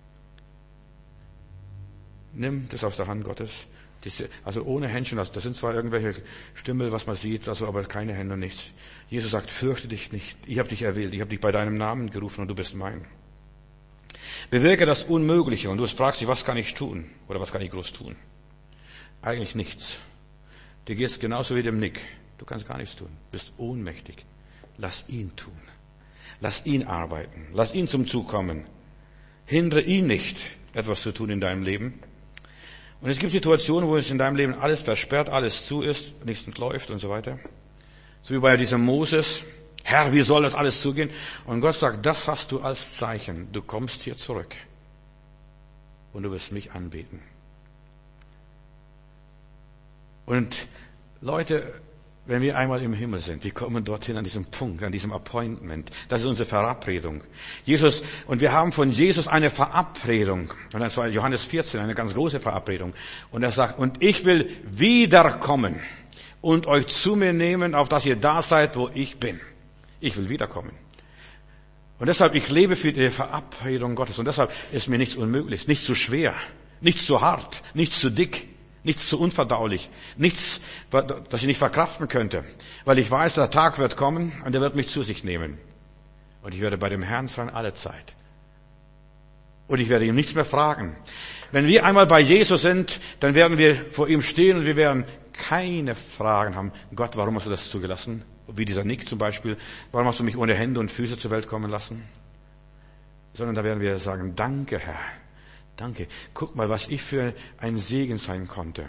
Speaker 1: Nimm das aus der Hand Gottes. Also ohne Händchen, das sind zwar irgendwelche Stümmel, was man sieht, also aber keine Hände und nichts. Jesus sagt, fürchte dich nicht. Ich habe dich erwählt, ich habe dich bei deinem Namen gerufen und du bist mein. Bewirke das Unmögliche, und du fragst dich, was kann ich tun? Oder was kann ich groß tun? Eigentlich nichts. Dir geht's genauso wie dem Nick. Du kannst gar nichts tun. Du bist ohnmächtig. Lass ihn tun. Lass ihn arbeiten. Lass ihn zum Zug kommen. Hindere ihn nicht, etwas zu tun in deinem Leben. Und es gibt Situationen, wo es in deinem Leben alles versperrt, alles zu ist, nichts läuft und so weiter. So wie bei diesem Moses. Herr, wie soll das alles zugehen? Und Gott sagt, das hast du als Zeichen. Du kommst hier zurück. Und du wirst mich anbeten. Und Leute, wenn wir einmal im Himmel sind, wir kommen dorthin an diesem Punkt, an diesem Appointment. Das ist unsere Verabredung. Und wir haben von Jesus eine Verabredung. Und das war Johannes 14, eine ganz große Verabredung. Und er sagt, und ich will wiederkommen und euch zu mir nehmen, auf dass ihr da seid, wo ich bin. Ich will wiederkommen. Und deshalb, ich lebe für die Verabredung Gottes. Und deshalb ist mir nichts unmöglich, nichts zu schwer, nichts zu hart, nichts zu dick. Nichts zu unverdaulich, nichts, das ich nicht verkraften könnte. Weil ich weiß, der Tag wird kommen und er wird mich zu sich nehmen. Und ich werde bei dem Herrn sein alle Zeit. Und ich werde ihm nichts mehr fragen. Wenn wir einmal bei Jesus sind, dann werden wir vor ihm stehen und wir werden keine Fragen haben. Gott, warum hast du das zugelassen? Wie dieser Nick zum Beispiel. Warum hast du mich ohne Hände und Füße zur Welt kommen lassen? Sondern da werden wir sagen, danke Herr. Danke. Guck mal, was ich für ein Segen sein konnte.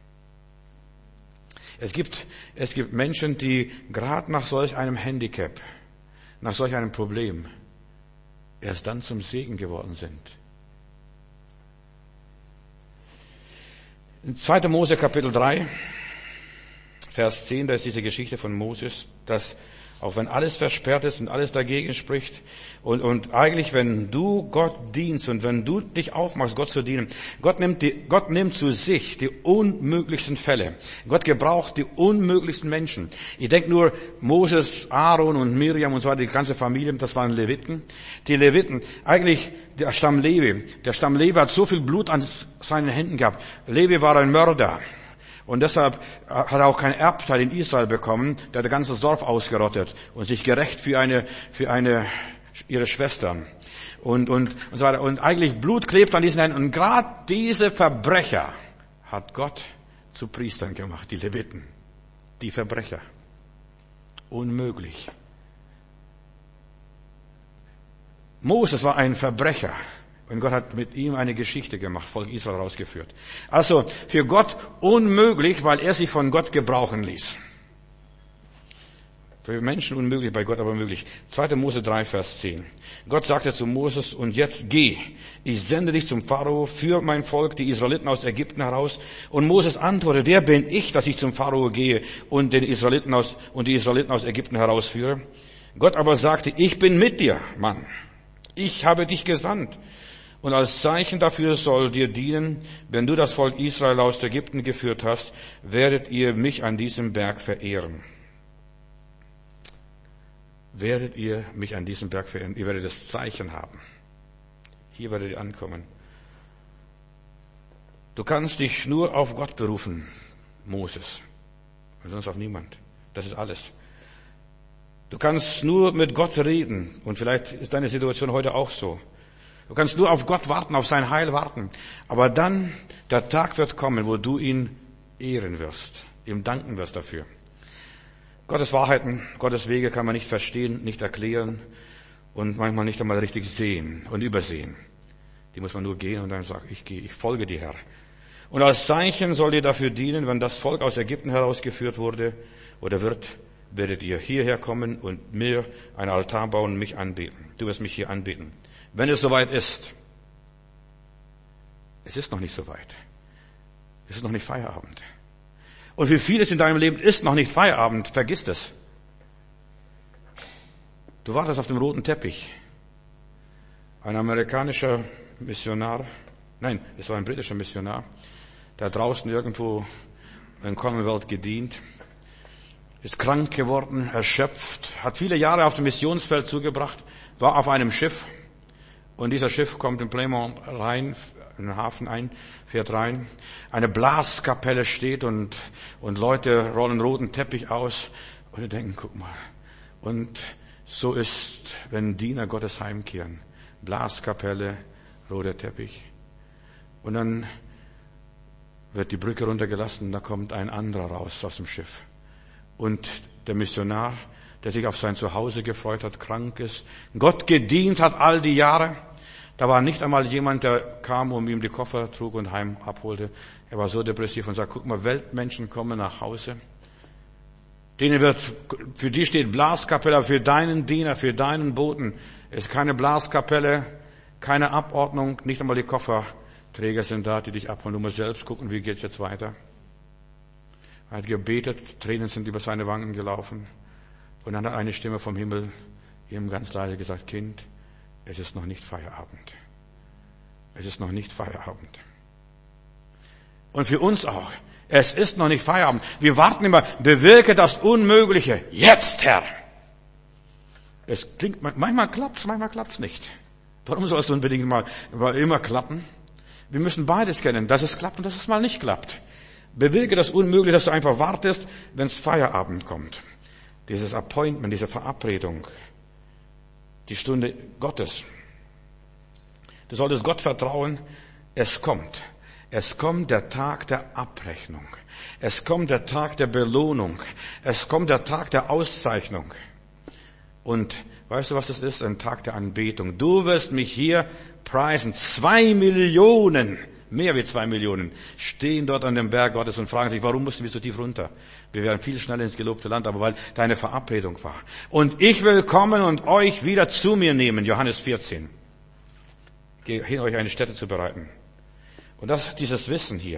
Speaker 1: Es gibt Menschen, die gerade nach solch einem Handicap, nach solch einem Problem, erst dann zum Segen geworden sind. In 2. Mose Kapitel 3, Vers 10, da ist diese Geschichte von Moses, dass auch wenn alles versperrt ist und alles dagegen spricht und eigentlich, wenn du Gott dienst und wenn du dich aufmachst, Gott zu dienen, Gott nimmt zu sich die unmöglichsten Fälle. Gott gebraucht die unmöglichsten Menschen. Ich denke nur Moses, Aaron und Miriam und so weiter, die ganze Familie, das waren Leviten. Die Leviten, eigentlich der Stamm Levi hat so viel Blut an seinen Händen gehabt. Levi war ein Mörder. Und deshalb hat er auch kein Erbteil in Israel bekommen. Der hat das ganze Dorf ausgerottet und sich gerecht für ihre Schwestern. Und so weiter. Und eigentlich Blut klebt an diesen Händen. Und gerade diese Verbrecher hat Gott zu Priestern gemacht, die Leviten. Die Verbrecher. Unmöglich. Moses war ein Verbrecher. Und Gott hat mit ihm eine Geschichte gemacht, Volk Israel rausgeführt. Also für Gott unmöglich, weil er sich von Gott gebrauchen ließ. Für Menschen unmöglich, bei Gott aber möglich. 2. Mose 3, Vers 10. Gott sagte zu Moses, und jetzt geh, ich sende dich zum Pharao, führ mein Volk, die Israeliten aus Ägypten heraus. Und Moses antwortete, wer bin ich, dass ich zum Pharao gehe und die Israeliten aus Ägypten herausführe? Gott aber sagte, ich bin mit dir, Mann. Ich habe dich gesandt. Und als Zeichen dafür soll dir dienen, wenn du das Volk Israel aus Ägypten geführt hast, werdet ihr mich an diesem Berg verehren. Werdet ihr mich an diesem Berg verehren. Ihr werdet das Zeichen haben. Hier werdet ihr ankommen. Du kannst dich nur auf Gott berufen, Moses. Und sonst auf niemand. Das ist alles. Du kannst nur mit Gott reden. Und vielleicht ist deine Situation heute auch so. Du kannst nur auf Gott warten, auf sein Heil warten. Aber dann, der Tag wird kommen, wo du ihn ehren wirst, ihm danken wirst dafür. Gottes Wahrheiten, Gottes Wege kann man nicht verstehen, nicht erklären und manchmal nicht einmal richtig sehen und übersehen. Die muss man nur gehen und dann sagen, ich folge dir, Herr. Und als Zeichen soll dir dafür dienen, wenn das Volk aus Ägypten herausgeführt wurde oder wird, werdet ihr hierher kommen und mir ein Altar bauen und mich anbeten. Du wirst mich hier anbeten. Wenn es soweit ist. Es ist noch nicht soweit. Es ist noch nicht Feierabend. Und für vieles in deinem Leben ist noch nicht Feierabend. Vergiss das. Du wartest auf dem roten Teppich. Ein amerikanischer Missionar, es war ein britischer Missionar, der draußen irgendwo in Commonwealth gedient, ist krank geworden, erschöpft, hat viele Jahre auf dem Missionsfeld zugebracht, war auf einem Schiff. Und dieser Schiff kommt in Plymouth rein, in den Hafen ein, fährt rein. Eine Blaskapelle steht und Leute rollen roten Teppich aus. Und wir denken, guck mal. Und so ist, wenn Diener Gottes heimkehren. Blaskapelle, roter Teppich. Und dann wird die Brücke runtergelassen und da kommt ein anderer raus aus dem Schiff. Und der Missionar, der sich auf sein Zuhause gefreut hat, krank ist, Gott gedient hat all die Jahre. Da war nicht einmal jemand, der kam und ihm die Koffer trug und heim abholte. Er war so depressiv und sagt, guck mal, Weltmenschen kommen nach Hause. Für die steht Blaskapelle, für deinen Diener, für deinen Boten ist keine Blaskapelle, keine Abordnung, nicht einmal die Kofferträger sind da, die dich abholen. Du musst selbst gucken, wie geht's jetzt weiter. Er hat gebetet, Tränen sind über seine Wangen gelaufen. Und dann hat eine Stimme vom Himmel ihm ganz leise gesagt, Kind, es ist noch nicht Feierabend. Es ist noch nicht Feierabend. Und für uns auch. Es ist noch nicht Feierabend. Wir warten immer, bewirke das Unmögliche. Jetzt, Herr. Es klingt, manchmal klappt's nicht. Warum soll es unbedingt mal immer klappen? Wir müssen beides kennen, dass es klappt und dass es mal nicht klappt. Bewirke das Unmögliche, dass du einfach wartest, wenn es Feierabend kommt. Dieses Appointment, diese Verabredung. Die Stunde Gottes. Du solltest Gott vertrauen, es kommt. Es kommt der Tag der Abrechnung. Es kommt der Tag der Belohnung. Es kommt der Tag der Auszeichnung. Und weißt du, was das ist? Ein Tag der Anbetung. Du wirst mich hier preisen. 2 Millionen, mehr wie 2 Millionen, stehen dort an dem Berg Gottes und fragen sich, warum mussten wir so tief runter? Wir wären viel schneller ins gelobte Land, aber weil deine Verabredung war. Und ich will kommen und euch wieder zu mir nehmen. Johannes 14. Geh hin, euch eine Stätte zu bereiten. Und das ist dieses Wissen hier.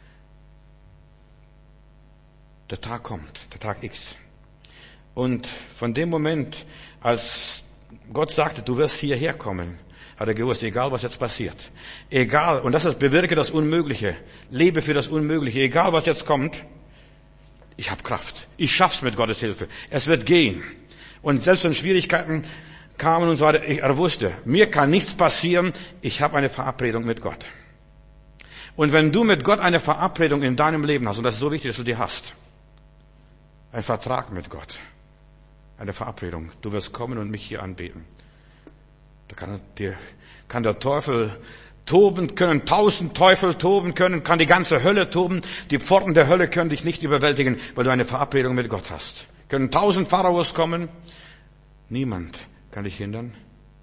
Speaker 1: Der Tag kommt, der Tag X. Und von dem Moment, als Gott sagte, du wirst hierher kommen, hat er gewusst, egal was jetzt passiert. Egal, und das ist, bewirke das Unmögliche. Lebe für das Unmögliche. Egal was jetzt kommt, ich habe Kraft. Ich schaff's mit Gottes Hilfe. Es wird gehen. Und selbst wenn Schwierigkeiten kamen und so weiter, er wusste, mir kann nichts passieren, ich habe eine Verabredung mit Gott. Und wenn du mit Gott eine Verabredung in deinem Leben hast, und das ist so wichtig, dass du die hast, ein Vertrag mit Gott, eine Verabredung, du wirst kommen und mich hier anbeten. Da kann der Teufel toben können, 1000 Teufel toben können, kann die ganze Hölle toben, die Pforten der Hölle können dich nicht überwältigen, weil du eine Verabredung mit Gott hast. Können 1000 Pharaos kommen, niemand kann dich hindern.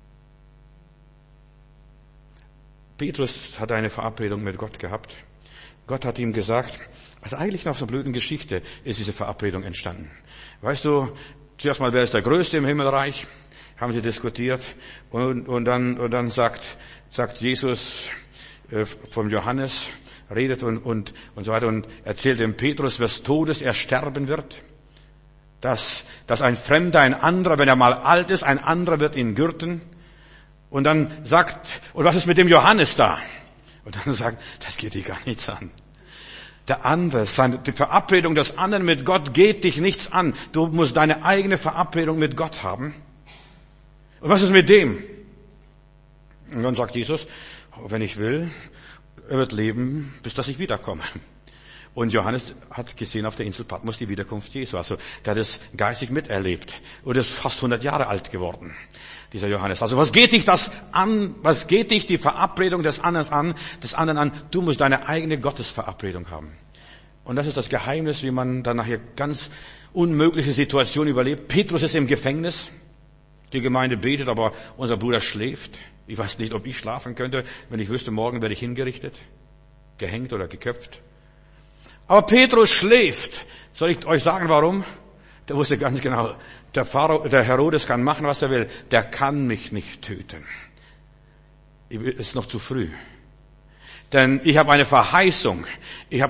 Speaker 1: Petrus hat eine Verabredung mit Gott gehabt. Gott hat ihm gesagt, also eigentlich nach so einer blöden Geschichte ist diese Verabredung entstanden. Weißt du, zuerst mal, wer ist der Größte im Himmelreich? Haben sie diskutiert. Und dann sagt Jesus vom Johannes, redet und so weiter und erzählt dem Petrus, wes Todes er sterben wird. Dass ein Fremder, ein anderer, wenn er mal alt ist, ein anderer wird ihn gürten. Und dann sagt, und was ist mit dem Johannes da? Und dann sagt, das geht dich gar nichts an. Der andere, die Verabredung des anderen mit Gott geht dich nichts an. Du musst deine eigene Verabredung mit Gott haben. Und was ist mit dem? Und dann sagt Jesus, wenn ich will, er wird leben, bis dass ich wiederkomme. Und Johannes hat gesehen auf der Insel Patmos die Wiederkunft Jesu. Also der hat es geistig miterlebt. Und ist fast 100 Jahre alt geworden, dieser Johannes. Also was geht dich das an? Was geht dich die Verabredung des anderen an? Du musst deine eigene Gottesverabredung haben. Und das ist das Geheimnis, wie man dann nachher ganz unmögliche Situationen überlebt. Petrus ist im Gefängnis. Die Gemeinde betet, aber unser Bruder schläft. Ich weiß nicht, ob ich schlafen könnte, wenn ich wüsste, morgen werde ich hingerichtet, gehängt oder geköpft. Aber Petrus schläft. Soll ich euch sagen, warum? Der wusste ganz genau, der Herodes kann machen, was er will. Der kann mich nicht töten. Es ist noch zu früh. Denn ich habe eine Verheißung. Ich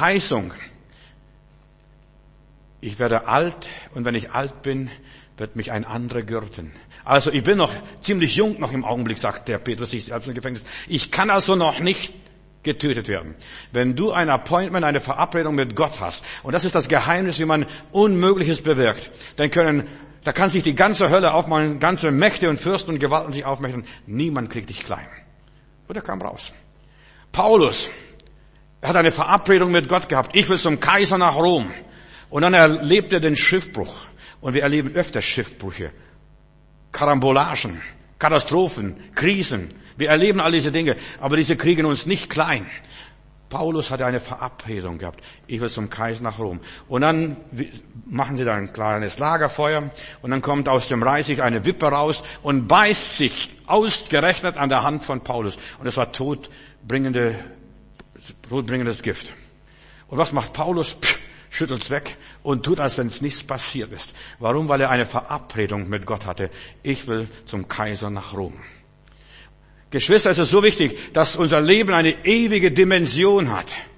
Speaker 1: werde alt und wenn ich alt bin, wird mich ein anderer gürten. Also ich bin noch ziemlich jung noch im Augenblick, sagt der Petrus sich selbst im Gefängnis. Ich kann also noch nicht getötet werden. Wenn du ein Appointment, eine Verabredung mit Gott hast, und das ist das Geheimnis, wie man Unmögliches bewirkt, da kann sich die ganze Hölle aufmachen, ganze Mächte und Fürsten und Gewalten sich aufmachen. Niemand kriegt dich klein. Und er kam raus. Paulus, er hat eine Verabredung mit Gott gehabt. Ich will zum Kaiser nach Rom. Und dann erlebt er den Schiffbruch. Und wir erleben öfter Schiffbrüche, Karambolagen, Katastrophen, Krisen. Wir erleben all diese Dinge, aber diese kriegen uns nicht klein. Paulus hatte eine Verabredung gehabt. Ich will zum Kaiser nach Rom. Und dann machen sie da ein kleines Lagerfeuer und dann kommt aus dem Reisig eine Wippe raus und beißt sich ausgerechnet an der Hand von Paulus. Und es war todbringendes Gift. Und was macht Paulus? Schüttelt's weg und tut, als wenn es nichts passiert ist. Warum? Weil er eine Verabredung mit Gott hatte. Ich will zum Kaiser nach Rom. Geschwister, es ist so wichtig, dass unser Leben eine ewige Dimension hat.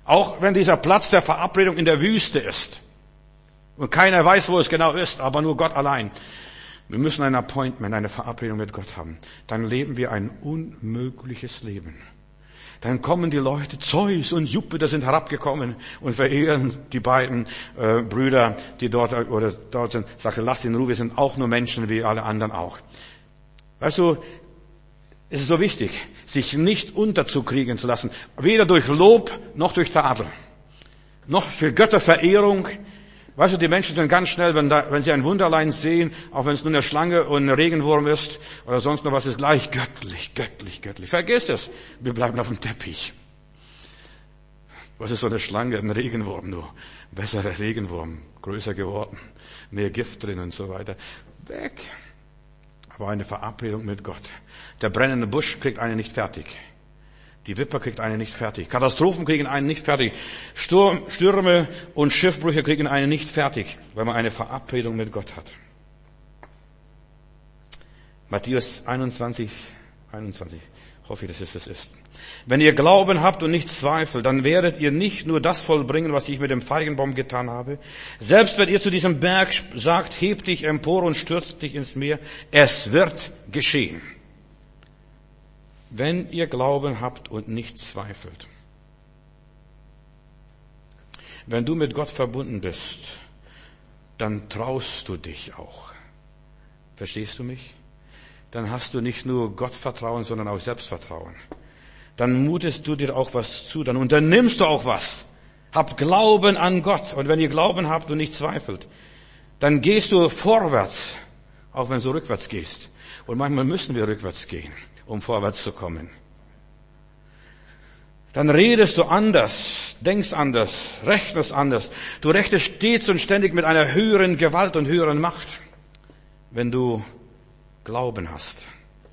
Speaker 1: Auch wenn dieser Platz der Verabredung in der Wüste ist. Und keiner weiß, wo es genau ist, aber nur Gott allein. Wir müssen ein Appointment, eine Verabredung mit Gott haben. Dann leben wir ein unmögliches Leben. Dann kommen die Leute, Zeus und Jupiter sind herabgekommen und verehren die beiden Brüder, die dort sind. Sagte, lasst ihn in Ruhe, wir sind auch nur Menschen wie alle anderen auch. Weißt du, es ist so wichtig, sich nicht unterzukriegen zu lassen. Weder durch Lob noch durch Tadel. Noch für Götterverehrung. Weißt du, die Menschen sind ganz schnell, wenn sie ein Wunderlein sehen, auch wenn es nur eine Schlange und ein Regenwurm ist oder sonst noch was, ist gleich göttlich, göttlich, göttlich. Vergiss es. Wir bleiben auf dem Teppich. Was ist so eine Schlange, ein Regenwurm nur? Besserer Regenwurm, größer geworden, mehr Gift drin und so weiter. Weg. Aber eine Verabredung mit Gott. Der brennende Busch kriegt einen nicht fertig. Die Wipper kriegt einen nicht fertig. Katastrophen kriegen einen nicht fertig. Stürme und Schiffbrüche kriegen einen nicht fertig, weil man eine Verabredung mit Gott hat. Matthäus 21. Hoffe ich, dass es das ist. Wenn ihr Glauben habt und nicht zweifelt, dann werdet ihr nicht nur das vollbringen, was ich mit dem Feigenbaum getan habe. Selbst wenn ihr zu diesem Berg sagt, heb dich empor und stürzt dich ins Meer, es wird geschehen. Wenn ihr Glauben habt und nicht zweifelt. Wenn du mit Gott verbunden bist, dann traust du dich auch. Verstehst du mich? Dann hast du nicht nur Gottvertrauen, sondern auch Selbstvertrauen. Dann mutest du dir auch was zu, dann unternimmst du auch was. Hab Glauben an Gott. Und wenn ihr Glauben habt und nicht zweifelt, dann gehst du vorwärts, auch wenn du rückwärts gehst. Und manchmal müssen wir rückwärts gehen, um vorwärts zu kommen. Dann redest du anders, denkst anders, rechnest anders. Du rechnest stets und ständig mit einer höheren Gewalt und höheren Macht, wenn du Glauben hast.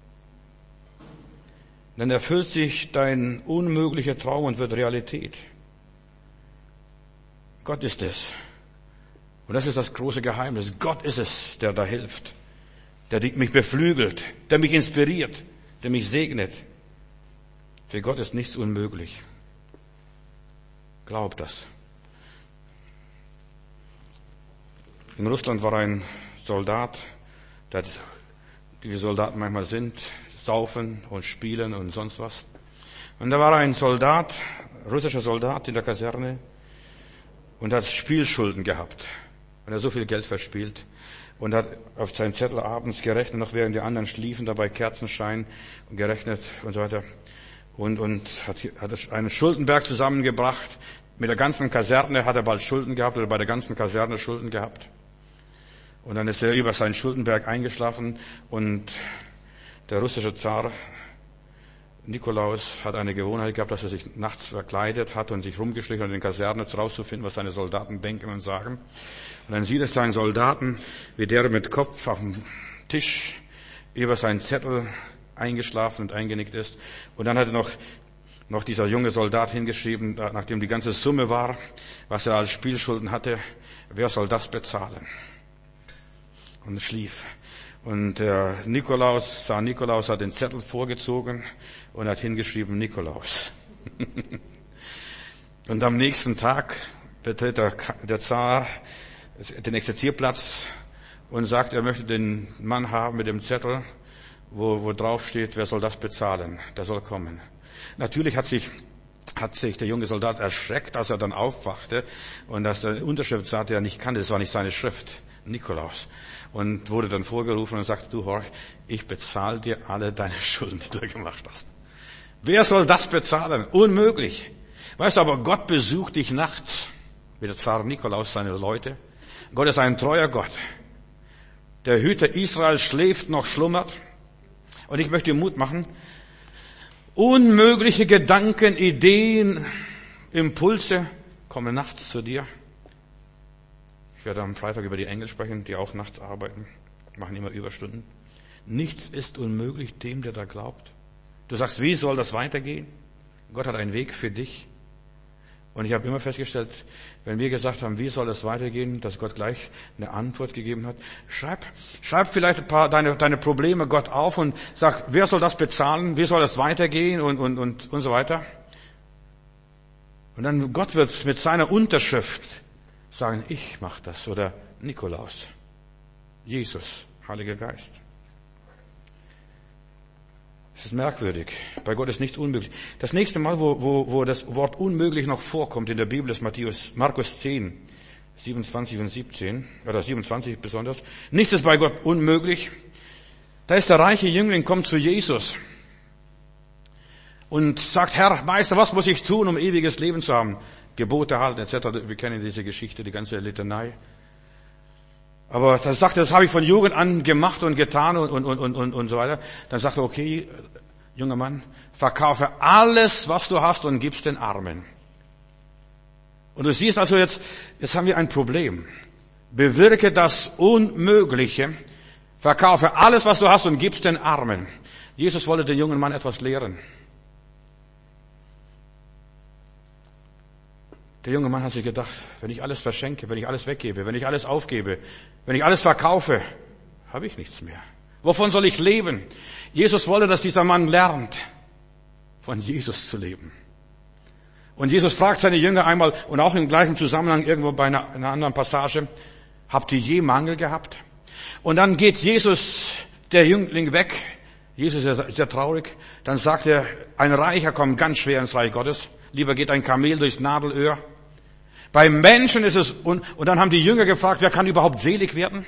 Speaker 1: Dann erfüllt sich dein unmöglicher Traum und wird Realität. Gott ist es. Und das ist das große Geheimnis. Gott ist es, der da hilft, der mich beflügelt, der mich inspiriert, der mich segnet. Für Gott ist nichts unmöglich. Glaub das. In Russland war ein Soldat, wie die Soldaten manchmal sind, saufen und spielen und sonst was. Und da war ein Soldat, russischer Soldat in der Kaserne und hat Spielschulden gehabt. Und er hat so viel Geld verspielt und hat auf seinen Zettel abends gerechnet, noch während die anderen schliefen, dabei Kerzenschein und gerechnet und so weiter. Und hat einen Schuldenberg zusammengebracht. Mit der ganzen Kaserne hat er bald Schulden gehabt oder bei der ganzen Kaserne Schulden gehabt. Und dann ist er über seinen Schuldenberg eingeschlafen und der russische Zar Nikolaus hat eine Gewohnheit gehabt, dass er sich nachts verkleidet hat und sich rumgeschlichen hat in den Kasernen rauszufinden, was seine Soldaten denken und sagen. Und dann sieht er seinen Soldaten, wie der mit Kopf auf dem Tisch über seinen Zettel eingeschlafen und eingenickt ist. Und dann hat er noch dieser junge Soldat hingeschrieben, nachdem die ganze Summe war, was er als Spielschulden hatte, wer soll das bezahlen? Und schlief. Und der Nikolaus hat den Zettel vorgezogen und hat hingeschrieben Nikolaus. Und am nächsten Tag betritt der Zar den Exerzierplatz und sagt, er möchte den Mann haben mit dem Zettel, wo drauf steht, wer soll das bezahlen? Der soll kommen. Natürlich hat sich der junge Soldat erschreckt, als er dann aufwachte und dass der Unterschrift sagte, er nicht kannte, das war nicht seine Schrift, Nikolaus. Und wurde dann vorgerufen und sagte, du Horch, ich bezahle dir alle deine Schulden, die du gemacht hast. Wer soll das bezahlen? Unmöglich. Weißt du, aber Gott besucht dich nachts, wie der Zar Nikolaus seine Leute. Gott ist ein treuer Gott. Der Hüter Israel schläft noch, schlummert. Und ich möchte dir Mut machen. Unmögliche Gedanken, Ideen, Impulse kommen nachts zu dir. Ich werde am Freitag über die Engel sprechen, die auch nachts arbeiten, machen immer Überstunden. Nichts ist unmöglich dem, der da glaubt. Du sagst, wie soll das weitergehen? Gott hat einen Weg für dich. Und ich habe immer festgestellt, wenn wir gesagt haben, wie soll es weitergehen, dass Gott gleich eine Antwort gegeben hat. Schreib vielleicht ein paar deine Probleme Gott auf und sag, wer soll das bezahlen? Wie soll es weitergehen? Und so weiter. Und Und dann Gott wird mit seiner Unterschrift sagen, ich mache das, oder Nikolaus, Jesus, Heiliger Geist. Es ist merkwürdig. Bei Gott ist nichts unmöglich. Das nächste Mal, wo das Wort unmöglich noch vorkommt in der Bibel, ist Markus 10, 27 und 17, oder 27 besonders. Nichts ist bei Gott unmöglich. Da ist der reiche Jüngling, kommt zu Jesus und sagt, Herr, Meister, was muss ich tun, um ewiges Leben zu haben? Gebote halten, etc. Wir kennen diese Geschichte, die ganze Litanei. Aber dann sagt er, das habe ich von Jugend an gemacht und getan und so weiter. Dann sagt er, okay, junger Mann, verkaufe alles, was du hast und gib's den Armen. Und du siehst also jetzt haben wir ein Problem. Bewirke das Unmögliche, verkaufe alles, was du hast und gib's den Armen. Jesus wollte den jungen Mann etwas lehren. Der junge Mann hat sich gedacht, wenn ich alles verschenke, wenn ich alles weggebe, wenn ich alles aufgebe, wenn ich alles verkaufe, habe ich nichts mehr. Wovon soll ich leben? Jesus wollte, dass dieser Mann lernt, von Jesus zu leben. Und Jesus fragt seine Jünger einmal, und auch im gleichen Zusammenhang irgendwo bei einer anderen Passage, habt ihr je Mangel gehabt? Und dann geht Jesus, der Jüngling, weg. Jesus ist sehr traurig. Dann sagt er, ein Reicher kommt ganz schwer ins Reich Gottes. Lieber geht ein Kamel durchs Nadelöhr. Bei Menschen ist es, und dann haben die Jünger gefragt, wer kann überhaupt selig werden?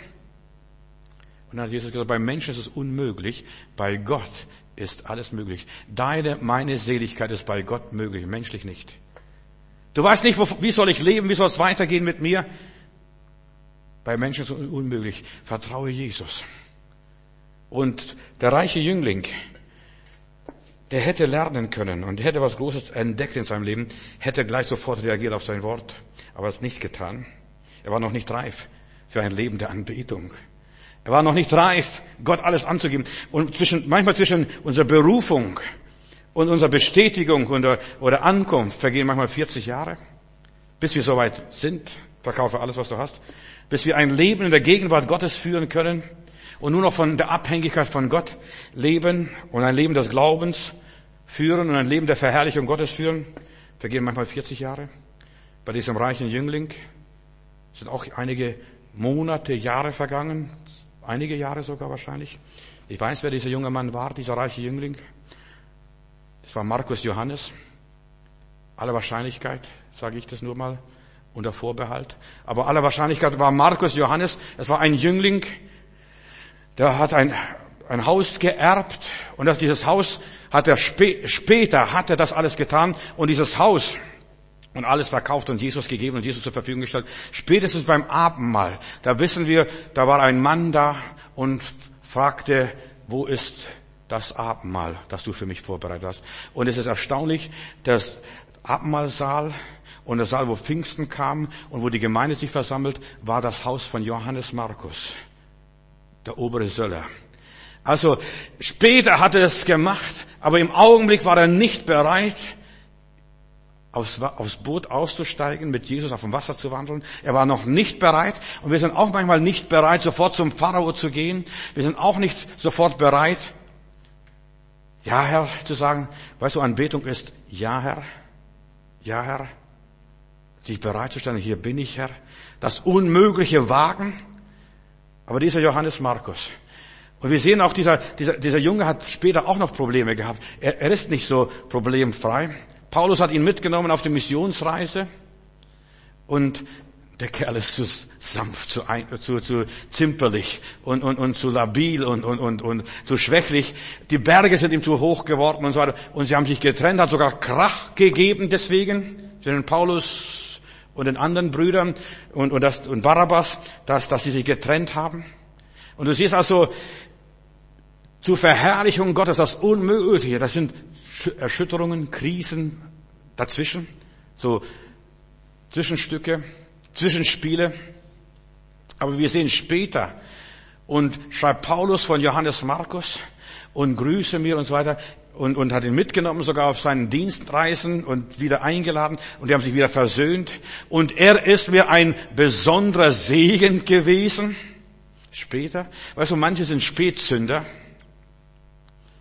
Speaker 1: Und dann hat Jesus gesagt, bei Menschen ist es unmöglich, bei Gott ist alles möglich. Meine Seligkeit ist bei Gott möglich, menschlich nicht. Du weißt nicht, wie soll ich leben, wie soll es weitergehen mit mir? Bei Menschen ist es unmöglich. Vertraue Jesus. Und der reiche Jüngling, der hätte lernen können und hätte was Großes entdeckt in seinem Leben, hätte gleich sofort reagiert auf sein Wort, aber es nicht getan. Er war noch nicht reif für ein Leben der Anbetung. Er war noch nicht reif, Gott alles anzugeben. Und manchmal zwischen unserer Berufung und unserer Bestätigung oder Ankunft vergehen manchmal 40 Jahre, bis wir soweit sind. Verkaufe alles, was du hast, bis wir ein Leben in der Gegenwart Gottes führen können und nur noch von der Abhängigkeit von Gott leben und ein Leben des Glaubens führen und ein Leben der Verherrlichung Gottes führen, vergehen manchmal 40 Jahre. Bei diesem reichen Jüngling sind auch einige Monate, Jahre vergangen, einige Jahre sogar wahrscheinlich. Ich weiß, wer dieser junge Mann war, dieser reiche Jüngling. Das war Markus Johannes. Aller Wahrscheinlichkeit, sage ich das nur mal, unter Vorbehalt. Aber aller Wahrscheinlichkeit war Markus Johannes. Es war ein Jüngling, der hat ein Haus geerbt und dieses Haus hat er später hat er das alles getan und dieses Haus und alles verkauft und Jesus gegeben und Jesus zur Verfügung gestellt. Spätestens beim Abendmahl, da wissen wir, da war ein Mann da und fragte, wo ist das Abendmahl, das du für mich vorbereitet hast? Und es ist erstaunlich, das Abendmahlsaal und der Saal, wo Pfingsten kam und wo die Gemeinde sich versammelt, war das Haus von Johannes Markus, der obere Söller. Also später hat er es gemacht, aber im Augenblick war er nicht bereit, aufs Boot auszusteigen, mit Jesus auf dem Wasser zu wandeln. Er war noch nicht bereit. Und wir sind auch manchmal nicht bereit, sofort zum Pharao zu gehen. Wir sind auch nicht sofort bereit, ja, Herr, zu sagen. Weißt du, Anbetung ist, ja, Herr, sich bereitzustellen, hier bin ich, Herr. Das Unmögliche wagen. Aber dieser Johannes Markus. Und wir sehen auch, dieser Junge hat später auch noch Probleme gehabt. Er ist nicht so problemfrei. Paulus hat ihn mitgenommen auf die Missionsreise und der Kerl ist zu sanft, zu zimperlich und zu labil und zu schwächlich. Die Berge sind ihm zu hoch geworden und so weiter. Und sie haben sich getrennt, hat sogar Krach gegeben deswegen, zwischen Paulus und den anderen Brüdern und Barabbas, dass sie sich getrennt haben. Und du siehst also, zur Verherrlichung Gottes das Unmögliche, das sind Erschütterungen, Krisen dazwischen, so Zwischenstücke, Zwischenspiele. Aber wir sehen später und schreibt Paulus von Johannes Markus und grüße mir und so weiter und hat ihn mitgenommen sogar auf seinen Dienstreisen und wieder eingeladen und die haben sich wieder versöhnt und er ist mir ein besonderer Segen gewesen. Später, weißt du, manche sind Spätsünder.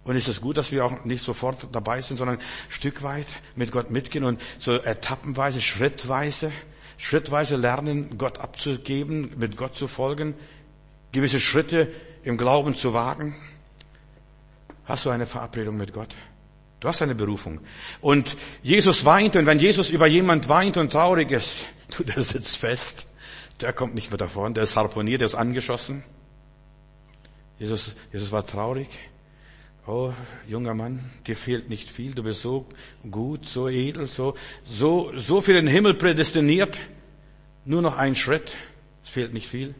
Speaker 1: Und ist es gut, dass wir auch nicht sofort dabei sind, sondern ein Stück weit mit Gott mitgehen und so etappenweise, schrittweise lernen, Gott abzugeben, mit Gott zu folgen, gewisse Schritte im Glauben zu wagen? Hast du eine Verabredung mit Gott? Du hast eine Berufung. Und Jesus weinte, und wenn Jesus über jemand weint und traurig ist, der sitzt fest, der kommt nicht mehr davon, der ist harponiert, der ist angeschossen. Jesus war traurig. Oh, junger Mann, dir fehlt nicht viel, du bist so gut, so edel, so für den Himmel prädestiniert. Nur noch ein Schritt, es fehlt nicht viel.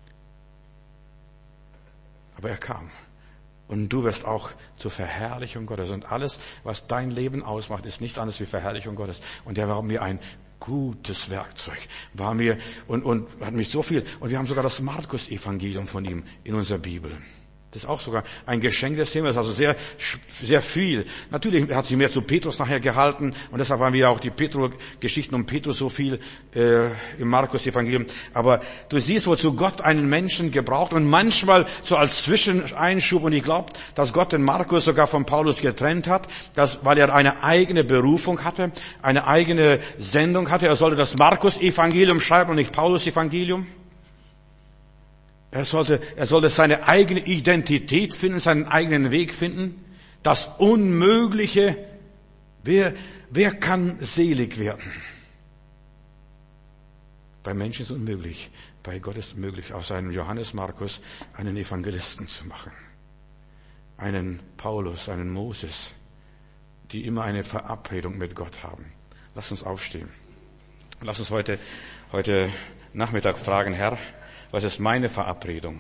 Speaker 1: Aber er kam. Und du wirst auch zur Verherrlichung Gottes. Und alles, was dein Leben ausmacht, ist nichts anderes wie Verherrlichung Gottes. Und der war mir ein gutes Werkzeug. War mir, und hat mich so viel. Und wir haben sogar das Markus-Evangelium von ihm in unserer Bibel. Das ist auch sogar ein Geschenk des Himmels, also sehr, sehr viel. Natürlich hat sie mehr zu Petrus nachher gehalten, und deshalb haben wir auch die Geschichten um Petrus so viel im Markus-Evangelium. Aber du siehst, wozu Gott einen Menschen gebraucht, und manchmal so als Zwischeneinschub, und ich glaube, dass Gott den Markus sogar von Paulus getrennt hat, weil er eine eigene Berufung hatte, eine eigene Sendung hatte. Er sollte das Markus-Evangelium schreiben und nicht Paulus-Evangelium. Er sollte seine eigene Identität finden, seinen eigenen Weg finden. Das Unmögliche. Wer kann selig werden? Bei Menschen ist es unmöglich. Bei Gott ist es möglich, aus einem Johannes Markus einen Evangelisten zu machen. Einen Paulus, einen Moses, die immer eine Verabredung mit Gott haben. Lass uns aufstehen. Lass uns heute Nachmittag fragen, Herr, was ist meine Verabredung?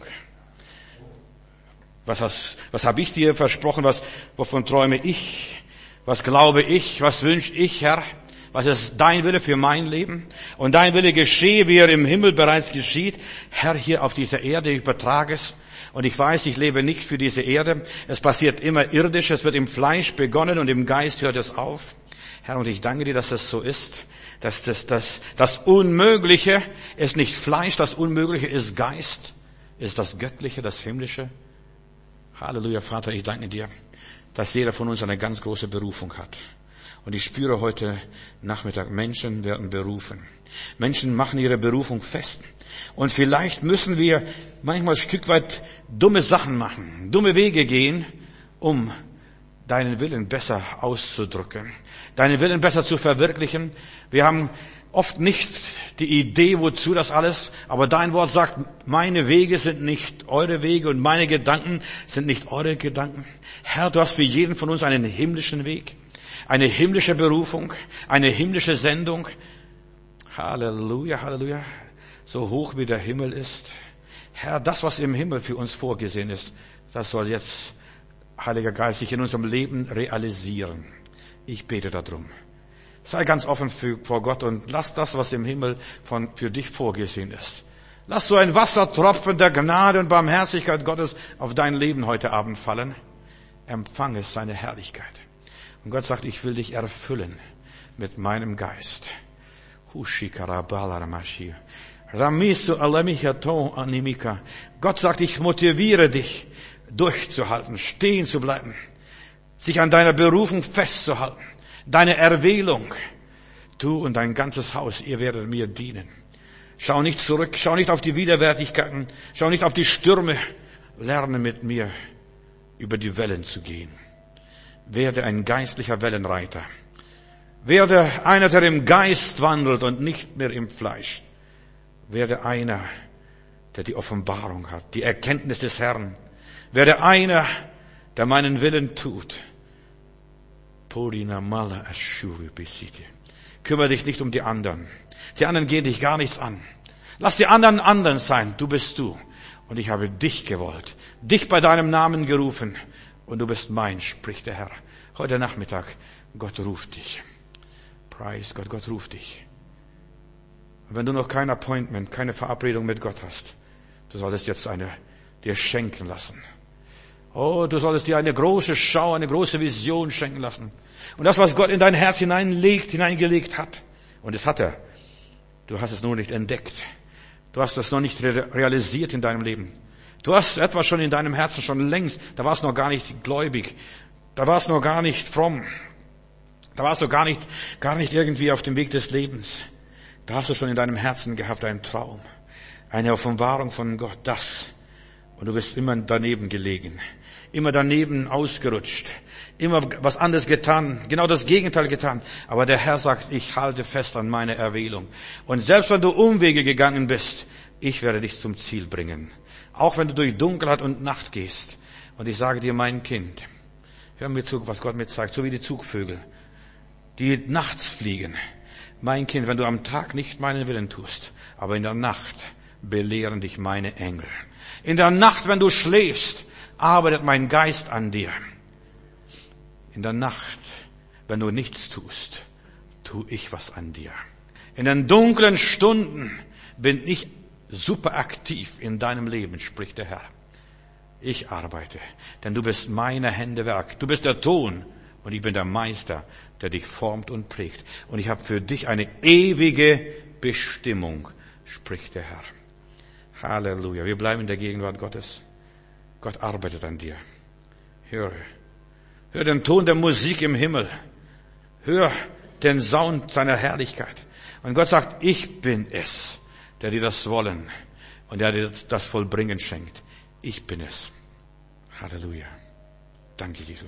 Speaker 1: Was habe ich dir versprochen? Wovon träume ich? Was glaube ich? Was wünsche ich, Herr? Was ist dein Wille für mein Leben? Und dein Wille geschehe, wie er im Himmel bereits geschieht. Herr, hier auf dieser Erde, ich übertrage es. Und ich weiß, ich lebe nicht für diese Erde. Es passiert immer irdisch. Es wird im Fleisch begonnen und im Geist hört es auf. Herr, und ich danke dir, dass das so ist. Dass das Unmögliche ist nicht Fleisch, das Unmögliche ist Geist, ist das Göttliche, das Himmlische. Halleluja, Vater, ich danke dir, dass jeder von uns eine ganz große Berufung hat. Und ich spüre heute Nachmittag, Menschen werden berufen. Menschen machen ihre Berufung fest. Und vielleicht müssen wir manchmal ein Stück weit dumme Sachen machen, dumme Wege gehen, um deinen Willen besser auszudrücken, deinen Willen besser zu verwirklichen. Wir haben oft nicht die Idee, wozu das alles, aber dein Wort sagt, meine Wege sind nicht eure Wege und meine Gedanken sind nicht eure Gedanken. Herr, du hast für jeden von uns einen himmlischen Weg, eine himmlische Berufung, eine himmlische Sendung. Halleluja, Halleluja. So hoch wie der Himmel ist. Herr, das, was im Himmel für uns vorgesehen ist, das soll jetzt, Heiliger Geist, sich in unserem Leben realisieren. Ich bete darum. Sei ganz offen vor Gott und lass das, was im Himmel für dich vorgesehen ist. Lass so ein Wassertropfen der Gnade und Barmherzigkeit Gottes auf dein Leben heute Abend fallen. Empfange seine Herrlichkeit. Und Gott sagt, ich will dich erfüllen mit meinem Geist. Gott sagt, ich motiviere dich, durchzuhalten, stehen zu bleiben, sich an deiner Berufung festzuhalten, deine Erwählung. Du und dein ganzes Haus, ihr werdet mir dienen. Schau nicht zurück, schau nicht auf die Widerwärtigkeiten, schau nicht auf die Stürme. Lerne mit mir, über die Wellen zu gehen. Werde ein geistlicher Wellenreiter. Werde einer, der im Geist wandelt und nicht mehr im Fleisch. Werde einer, der die Offenbarung hat, die Erkenntnis des Herrn. Werde einer, der meinen Willen tut. Kümmere dich nicht um die anderen. Die anderen gehen dich gar nichts an. Lass die anderen anderen sein. Du bist du. Und ich habe dich gewollt. Dich bei deinem Namen gerufen. Und du bist mein, spricht der Herr. Heute Nachmittag, Gott ruft dich. Preis Gott, Gott ruft dich. Und wenn du noch kein Appointment, keine Verabredung mit Gott hast, du solltest jetzt eine dir schenken lassen. Oh, du solltest dir eine große Schau, eine große Vision schenken lassen. Und das, was Gott in dein Herz hineingelegt hat. Und das hat er. Du hast es nur nicht entdeckt. Du hast es noch nicht realisiert in deinem Lem. Du hast etwas schon in deinem Herzen schon längst, da warst du noch gar nicht gläubig, da warst du noch gar nicht fromm, da warst du gar nicht irgendwie auf dem Weg des Lebens. Da hast du schon in deinem Herzen gehabt einen Traum, eine Offenbarung von Gott, das. Und du bist immer daneben gelegen, immer daneben ausgerutscht, immer was anderes getan, genau das Gegenteil getan. Aber der Herr sagt, ich halte fest an meine Erwählung. Und selbst wenn du Umwege gegangen bist, ich werde dich zum Ziel bringen. Auch wenn du durch Dunkelheit und Nacht gehst. Und ich sage dir, mein Kind, hör mir zu, was Gott mir zeigt, so wie die Zugvögel, die nachts fliegen. Mein Kind, wenn du am Tag nicht meinen Willen tust, aber in der Nacht belehren dich meine Engel. In der Nacht, wenn du schläfst, arbeitet mein Geist an dir. In der Nacht, wenn du nichts tust, tu ich was an dir. In den dunklen Stunden bin ich super aktiv in deinem Leben, spricht der Herr. Ich arbeite, denn du bist meine Hände Werk. Du bist der Ton und ich bin der Meister, der dich formt und prägt. Und ich habe für dich eine ewige Bestimmung, spricht der Herr. Halleluja. Wir bleiben in der Gegenwart Gottes. Gott arbeitet an dir. Höre den Ton der Musik im Himmel. Hör den Sound seiner Herrlichkeit. Und Gott sagt, ich bin es, der dir das Wollen und der dir das Vollbringen schenkt. Ich bin es. Halleluja. Danke, Jesus.